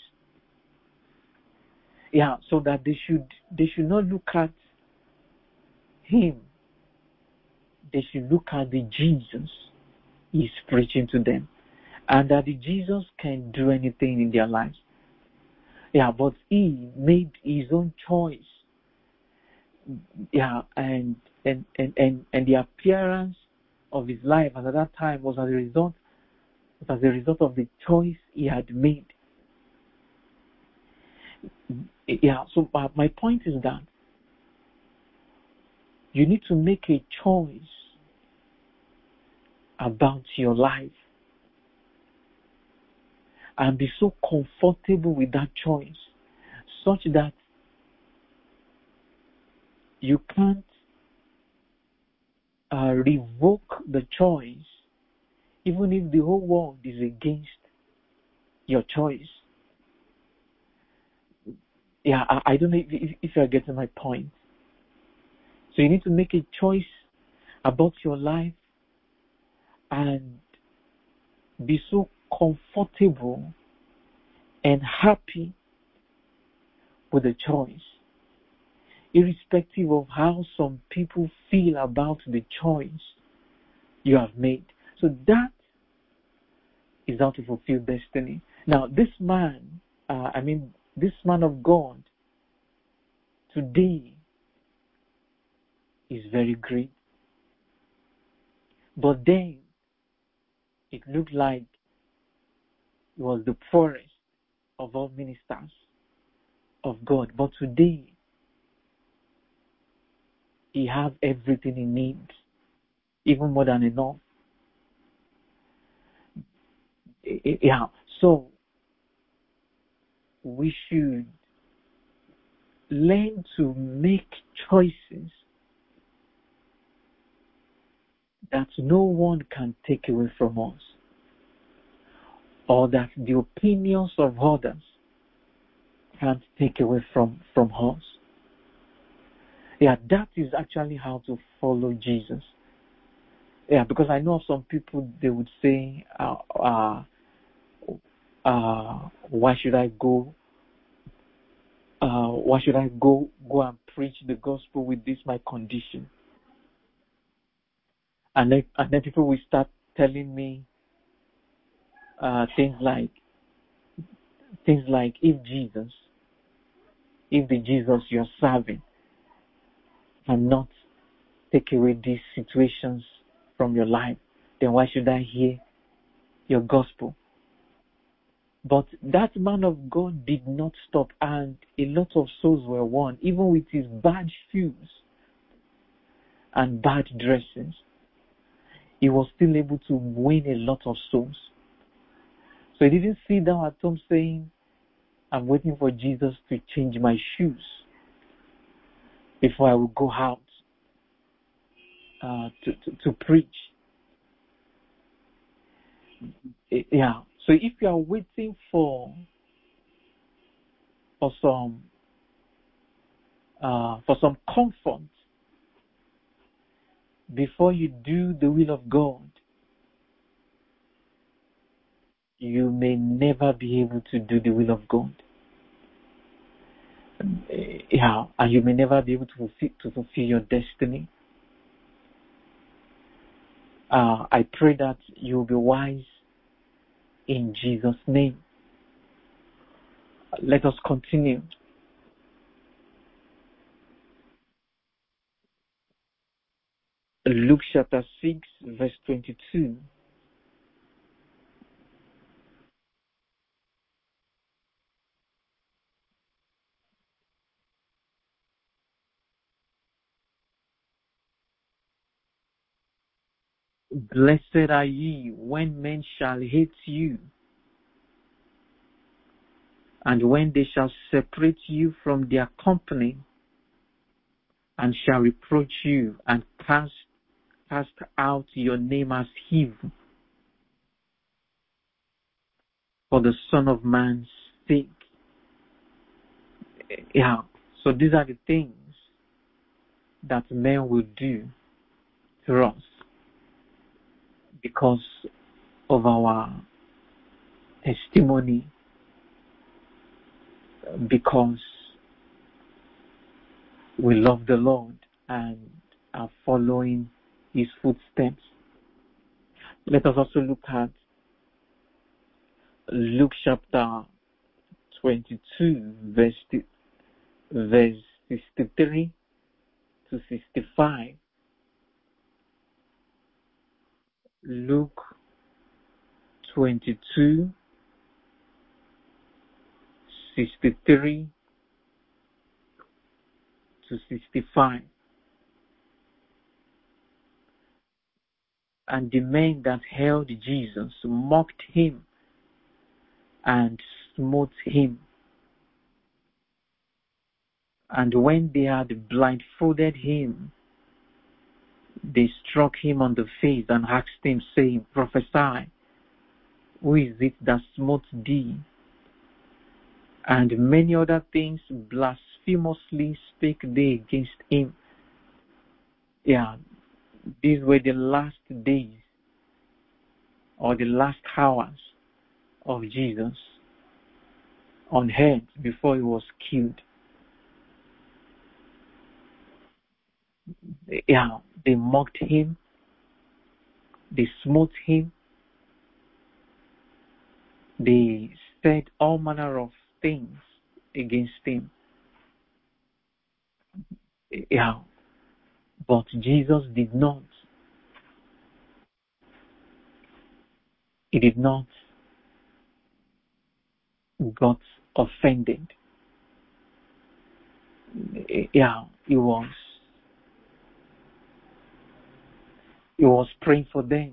Yeah, so that they should, they should not look at him. They should look at the Jesus he's preaching to them, and that the Jesus can do anything in their lives. Yeah, but he made his own choice. Yeah, and and and and, and the appearance of his life at that time was as a result was as a result of the choice he had made. Yeah, so uh, my point is that you need to make a choice about your life and be so comfortable with that choice such that you can't uh, revoke the choice even if the whole world is against your choice. Yeah, I, I don't know if, if, if you're getting my point. So you need to make a choice about your life and be so comfortable and happy with the choice, irrespective of how some people feel about the choice you have made. So that is how to fulfill destiny. Now, this man, uh, I mean, this man of God today is very great. But then, it looked like he was the poorest of all ministers of God. But today, he has everything he needs, even more than enough. Yeah, so we should learn to make choices that no one can take away from us, or that the opinions of others can't take away from, from us. Yeah, that is actually how to follow Jesus. Yeah, because I know some people, they would say, uh, uh, uh, why should I go? Uh, why should I go go and preach the gospel with this my condition? And then, and then people will start telling me uh, things like things like if Jesus, if the Jesus you're serving cannot take away these situations from your life, then why should I hear your gospel? But that man of God did not stop, and a lot of souls were won, even with his bad shoes and bad dresses. He was still able to win a lot of souls. So he didn't sit down at home saying, I'm waiting for Jesus to change my shoes before I will go out uh, to, to, to preach. Yeah. So if you are waiting for for some uh, for some comfort before you do the will of God, you may never be able to do the will of God. Yeah, and you may never be able to fulfill, to fulfill your destiny. Uh, I pray that you will be wise in Jesus' name. Let us continue. Luke chapter six, verse twenty-two. Blessed are ye when men shall hate you, and when they shall separate you from their company, and shall reproach you, and cast cast out your name as evil for the Son of Man's sake. Yeah. So these are the things that men will do to us because of our testimony, because we love the Lord and are following His footsteps. Let us also look at Luke chapter twenty-two, verse, verse sixty-three to sixty-five. Luke twenty-two, sixty-three to sixty-five. And the men that held Jesus mocked him and smote him. And when they had blindfolded him, they struck him on the face and asked him, saying, Prophesy, who is it that smote thee? And many other things blasphemously spake they against him. Yeah, these were the last days or the last hours of Jesus on earth before he was killed. Yeah, they mocked him, they smote him, they said all manner of things against him. Yeah, but Jesus did not. He did not got offended. Yeah, he was. He was praying for them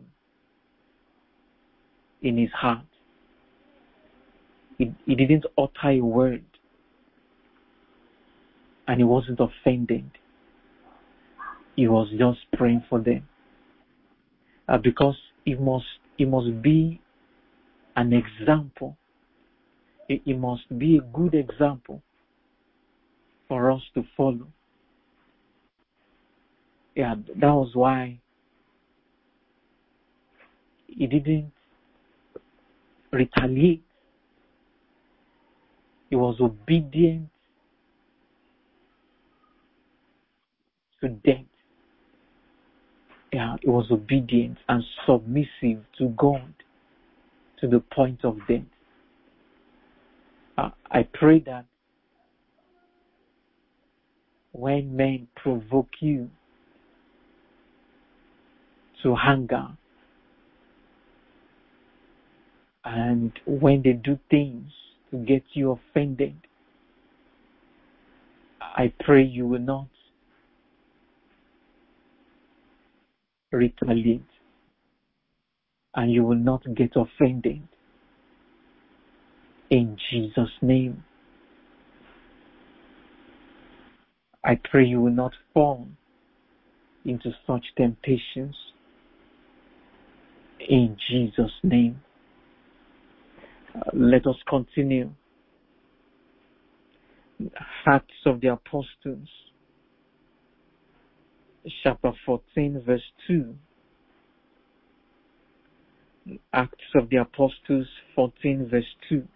in his heart. He, he didn't utter a word. and he wasn't offended. He was just praying for them. Uh, because it must, it must be an example. It, it must be a good example for us to follow. Yeah, that was why he didn't retaliate. He was obedient to death. Yeah, he was obedient and submissive to God to the point of death. Uh, I pray that when men provoke you to anger, and when they do things to get you offended, I pray you will not retaliate and you will not get offended. In Jesus' name, I pray you will not fall into such temptations. In Jesus' name. Uh, let us continue. Acts of the Apostles, chapter fourteen, verse two. Acts of the Apostles, fourteen, verse two.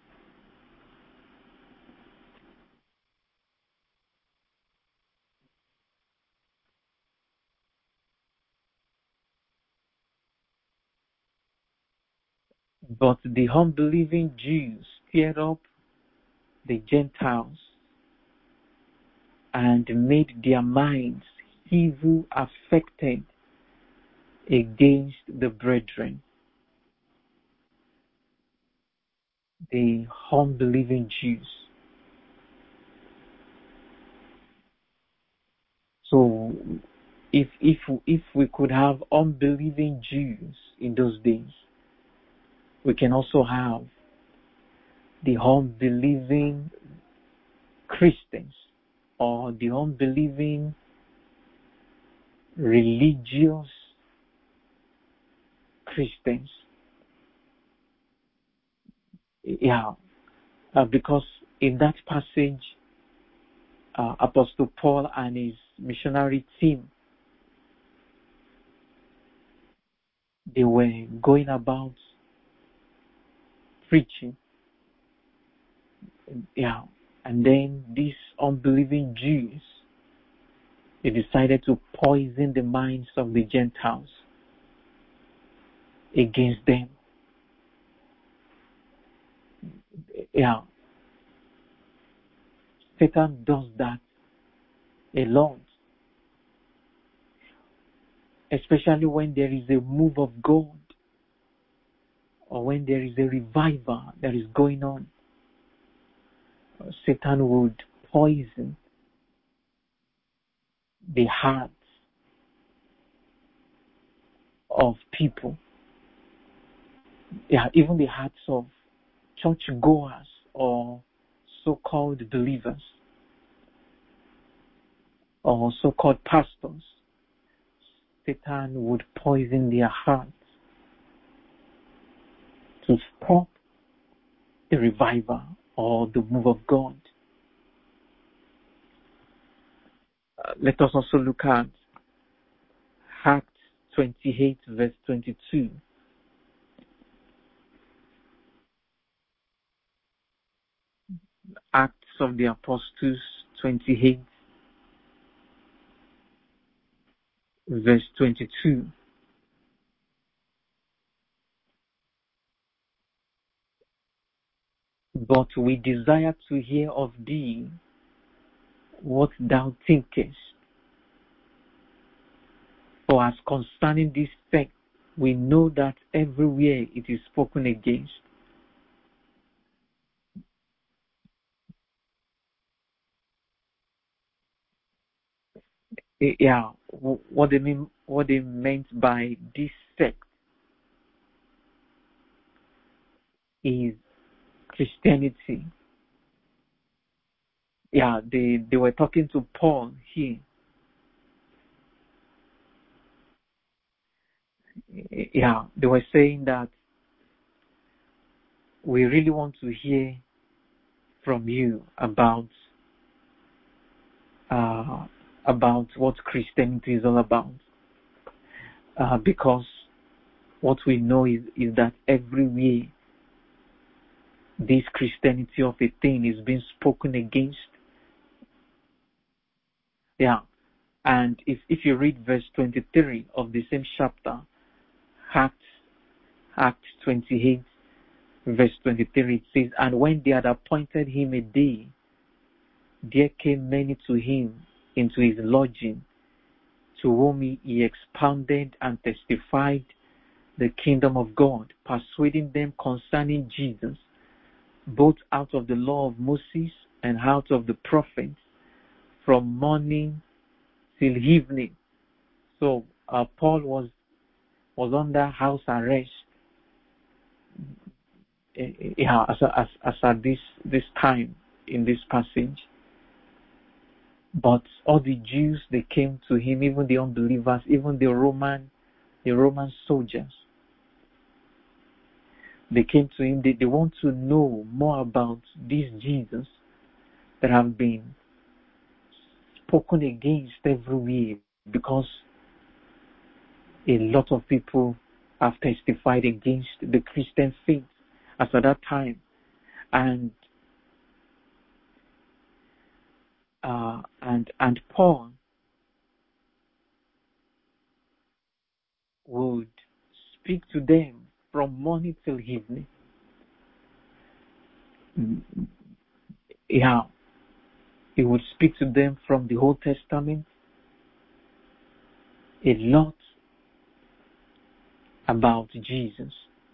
But the unbelieving Jews stirred up the Gentiles and made their minds evil affected against the brethren. The unbelieving Jews. So if if if we could have unbelieving Jews in those days, we can also have the unbelieving Christians or the unbelieving religious Christians. Yeah, uh, because in that passage, uh, Apostle Paul and his missionary team, they were going about preaching. Yeah, and then these unbelieving Jews, they decided to poison the minds of the Gentiles against them. Yeah, Satan does that a lot, especially when there is a move of God or when there is a revival that is going on. Satan would poison the hearts of people. Yeah, even the hearts of churchgoers or so-called believers or so-called pastors. Satan would poison their hearts to stop the revival or the move of God. Uh, let us also look at Acts twenty-eight, verse twenty-two. Acts of the Apostles twenty-eight, verse twenty-two. But we desire to hear of thee what thou thinkest. For as concerning this sect, we know that everywhere it is spoken against. Yeah, what they mean, what they meant by this sect is Christianity. yeah, they, they were talking to Paul here. Yeah, they were saying that we really want to hear from you about uh, about what Christianity is all about. Uh, because what we know is, is that everywhere this Christianity of a thing is being spoken against. Yeah. And if, if you read verse twenty-three of the same chapter, Acts, Acts twenty-eight, verse twenty-three, it says, and when they had appointed him a day, there came many to him into his lodging, to whom he expounded and testified the kingdom of God, persuading them concerning Jesus, both out of the law of Moses and out of the prophets, from morning till evening. So uh, Paul was was under house arrest. Uh, yeah, as, as as at this this time in this passage. But all the Jews, they came to him, even the unbelievers, even the Roman, the Roman soldiers. They came to him. They, they want to know more about this Jesus that have been spoken against everywhere, because a lot of people have testified against the Christian faith as at that time. And uh, and and Paul would speak to them from morning till evening. Yeah, he would speak to them from the Old Testament a lot about Jesus.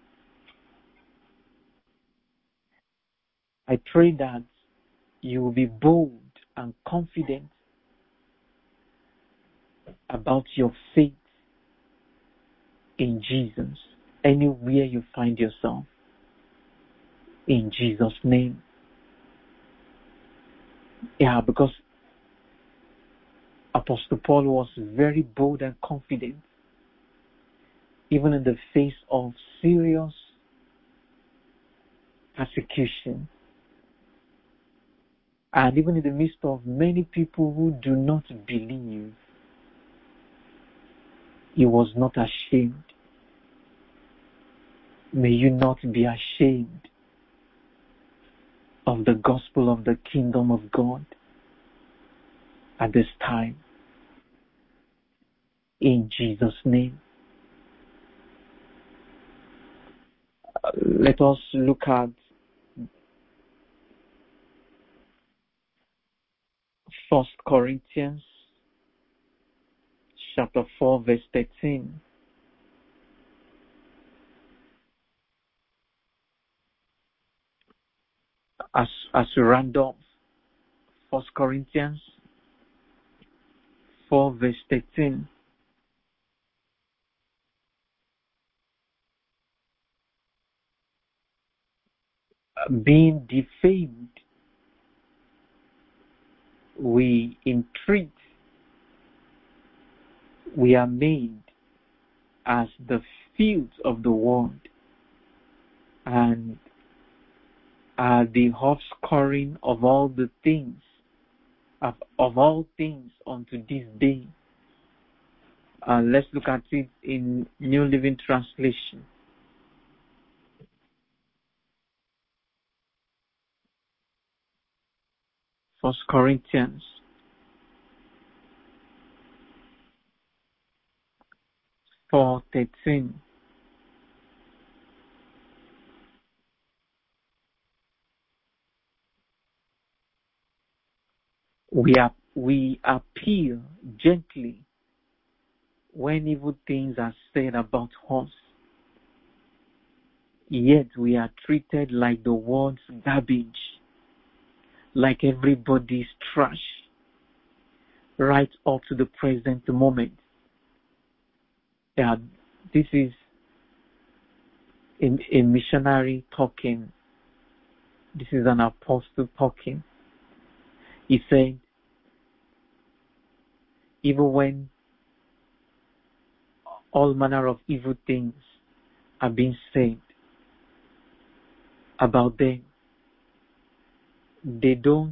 I pray that you will be bold and confident about your faith in Jesus anywhere you find yourself. In Jesus' name. Yeah, because Apostle Paul was very bold and confident, even in the face of serious persecution, and even in the midst of many people who do not believe. He was not ashamed. May you not be ashamed of the gospel of the kingdom of God at this time. In Jesus' name. Uh, let us look at First Corinthians chapter four, verse thirteen. As as we round up First Corinthians four, verse thirteen. Being defamed, we entreat, we are made as the fields of the world, and are the offscouring of all the things, of, of all things unto this day. Uh, let's look at it in New Living Translation. First Corinthians four thirteen. We are we appeal gently when evil things are said about us, yet we are treated like the world's garbage, like everybody's trash, right up to the present moment. Yeah, this is a, a missionary talking. This is an apostle talking. He said, even when all manner of evil things are being said about them, they don't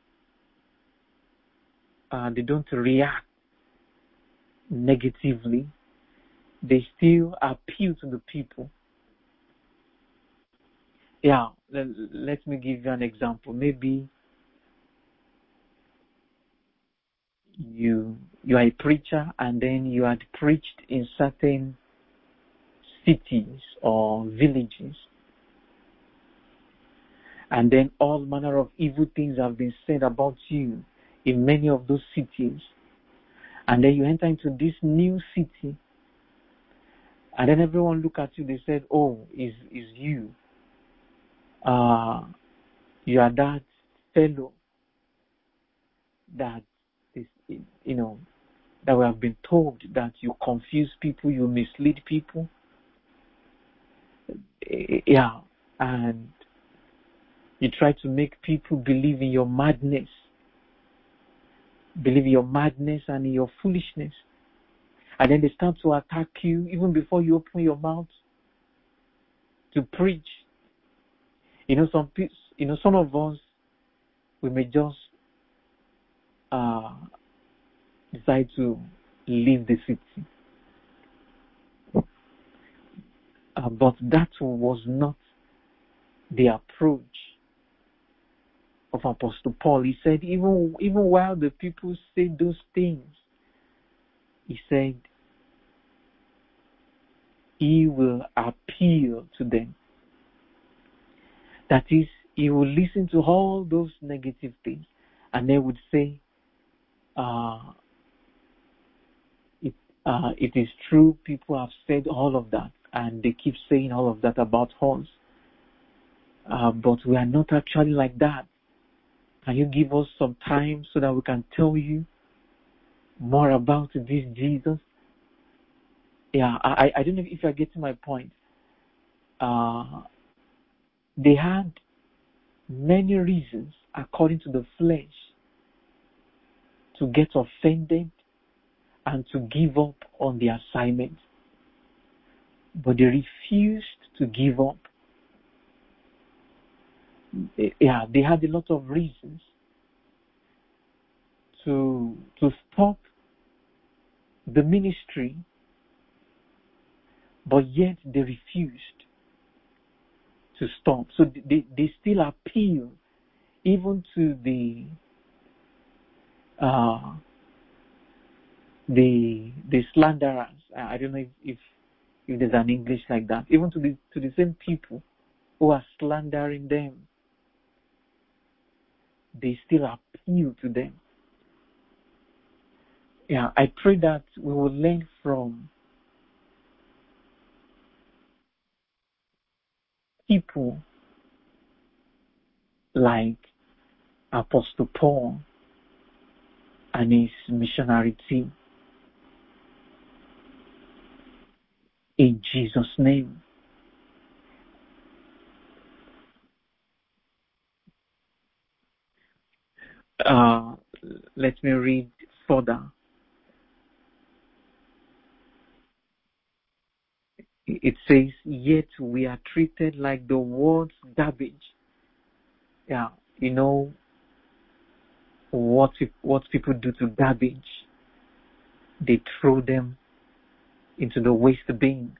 uh, they don't react negatively. They still appeal to the people. Yeah, let, let me give you an example. Maybe you you are a preacher and then you had preached in certain cities or villages, and then all manner of evil things have been said about you in many of those cities, and then you enter into this new city, and then everyone look at you, they said, oh, is is you uh you are that fellow that is, you know, that we have been told that you confuse people, you mislead people. Yeah, and you try to make people believe in your madness, believe in your madness and in your foolishness. And then they start to attack you even before you open your mouth to preach. You know, some people, you know, some of us, we may just uh, decide to leave the city. Uh, but that was not the approach of Apostle Paul. He said, even even while the people say those things, he said, he will appeal to them. That is, he will listen to all those negative things, and they would say, uh, it, uh, it is true, people have said all of that, and they keep saying all of that about us. Uh, but we are not actually like that. Can you give us some time so that we can tell you more about this Jesus? Yeah, I, I don't know if you're getting my point. Uh, they had many reasons, according to the flesh, to get offended and to give up on the assignment. But they refused to give up. Yeah, they had a lot of reasons to to stop the ministry, but yet they refused to stop. So they, they still appeal even to the uh, the the slanderers. I don't know if, if if there's an English like that. Even to the to the same people who are slandering them, they still appeal to them. Yeah, I pray that we will learn from people like Apostle Paul and his missionary team. In Jesus' name. Uh, let me read further. It says, yet we are treated like the world's garbage. Yeah, you know what what people do to garbage? They throw them into the waste bin.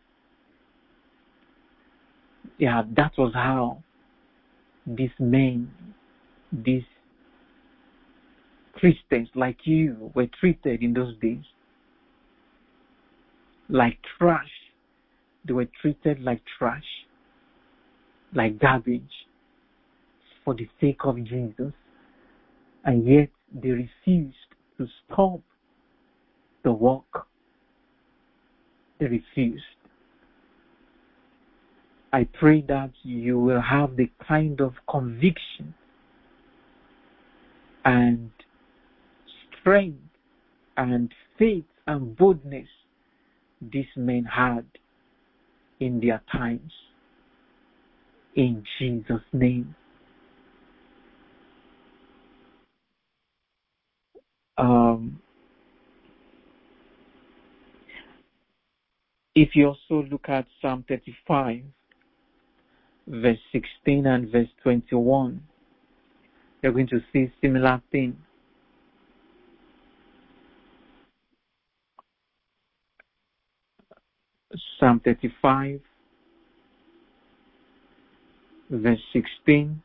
Yeah, that was how these men, these Christians like you, were treated in those days. Like trash. They were treated like trash, like garbage, for the sake of Jesus. And yet they refused to stop the work. They refused. I pray that you will have the kind of conviction and strength and faith and boldness these men had in their times. In Jesus' name. If you also look at Psalm thirty-five, verse sixteen and verse twenty-one, you're going to see similar thing. Psalm thirty-five, verse sixteen,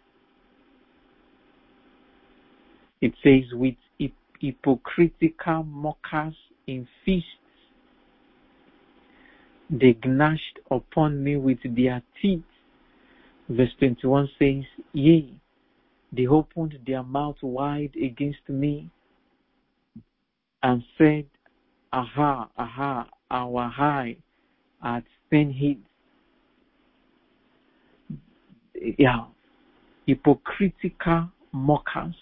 it says, with hip- hypocritical mockers in feasts, they gnashed upon me with their teeth. Verse twenty-one says, yea, they opened their mouth wide against me and said, aha, aha, our eye hath seen it. Yeah, hypocritical mockers.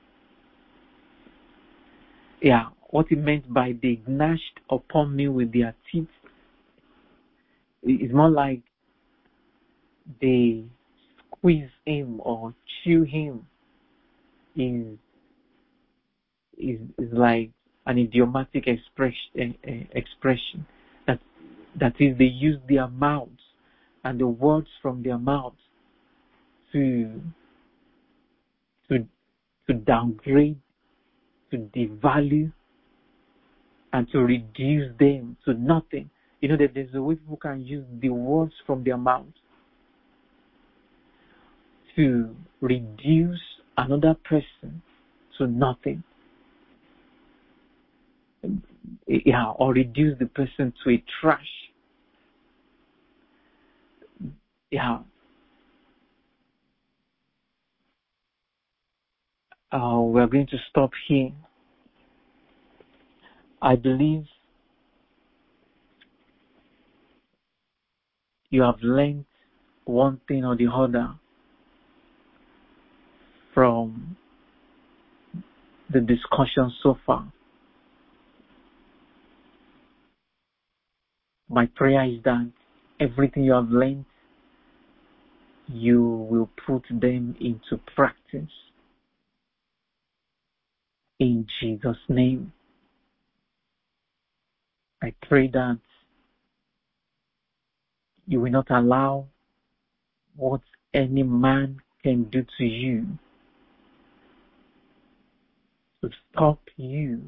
Yeah, what it meant by they gnashed upon me with their teeth, it's more like they squeeze him or chew him. Is is is like an idiomatic expression. Uh, expression that that is, they use their mouths and the words from their mouths to to to downgrade, to devalue, and to reduce them to nothing. You know that there's a way people can use the words from their mouths to reduce another person to nothing. Yeah, or reduce the person to a trash. Yeah. Uh, we're going to stop here. I believe you have learned one thing or the other from the discussion so far. My prayer is that everything you have learned, you will put them into practice. In Jesus' name, I pray that you will not allow what any man can do to you to stop you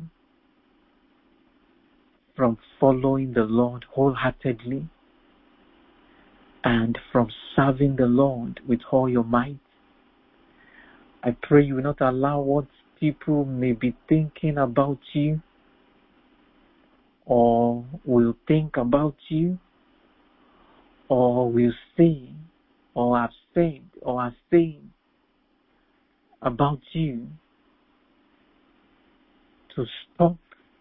from following the Lord wholeheartedly and from serving the Lord with all your might. I pray you will not allow what people may be thinking about you or will think about you or will say or have said or are saying about you to stop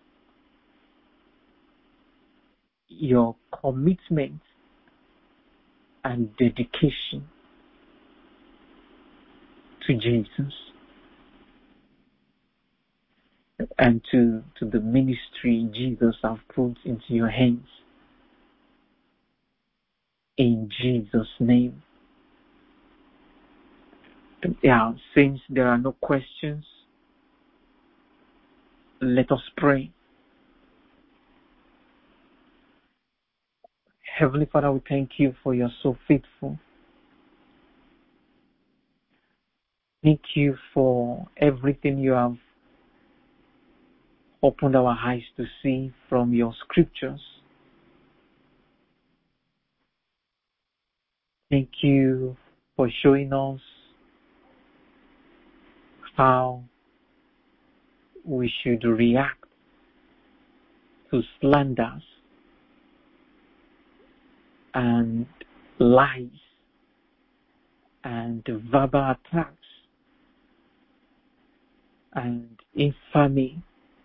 your commitment and dedication to Jesus and to, to the ministry Jesus has put into your hands. In Jesus' name. Yeah, since there are no questions, let us pray. Heavenly Father, we thank you for you're so faithful. Thank you for everything you have opened our eyes to see from your scriptures. Thank you for showing us how we should react to slanders and lies and verbal attacks and infamy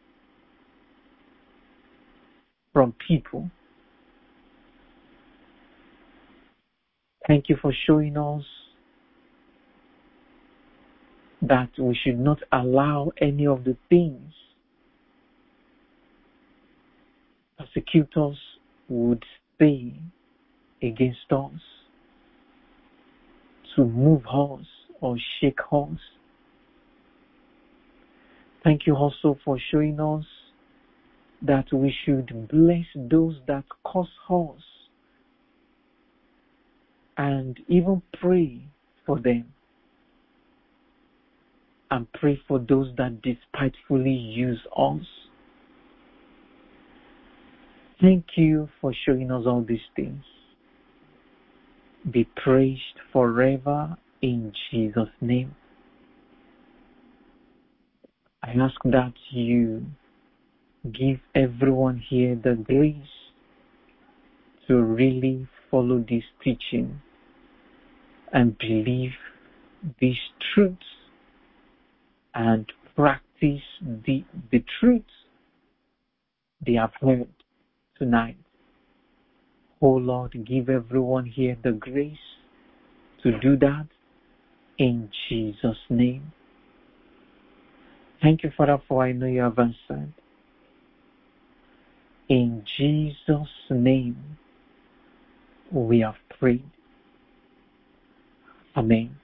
from people. Thank you for showing us that we should not allow any of the things persecutors would say against us to move us or shake us. Thank you also for showing us that we should bless those that curse us and even pray for them and pray for those that despitefully use us. Thank you for showing us all these things. Be praised forever in Jesus' name. I ask that you give everyone here the grace to really follow this teaching and believe these truths and practice the, the truths they have heard tonight. Oh Lord, give everyone here the grace to do that in Jesus' name. Thank you, Father, for I know you have answered. In Jesus' name, we have prayed. Amen.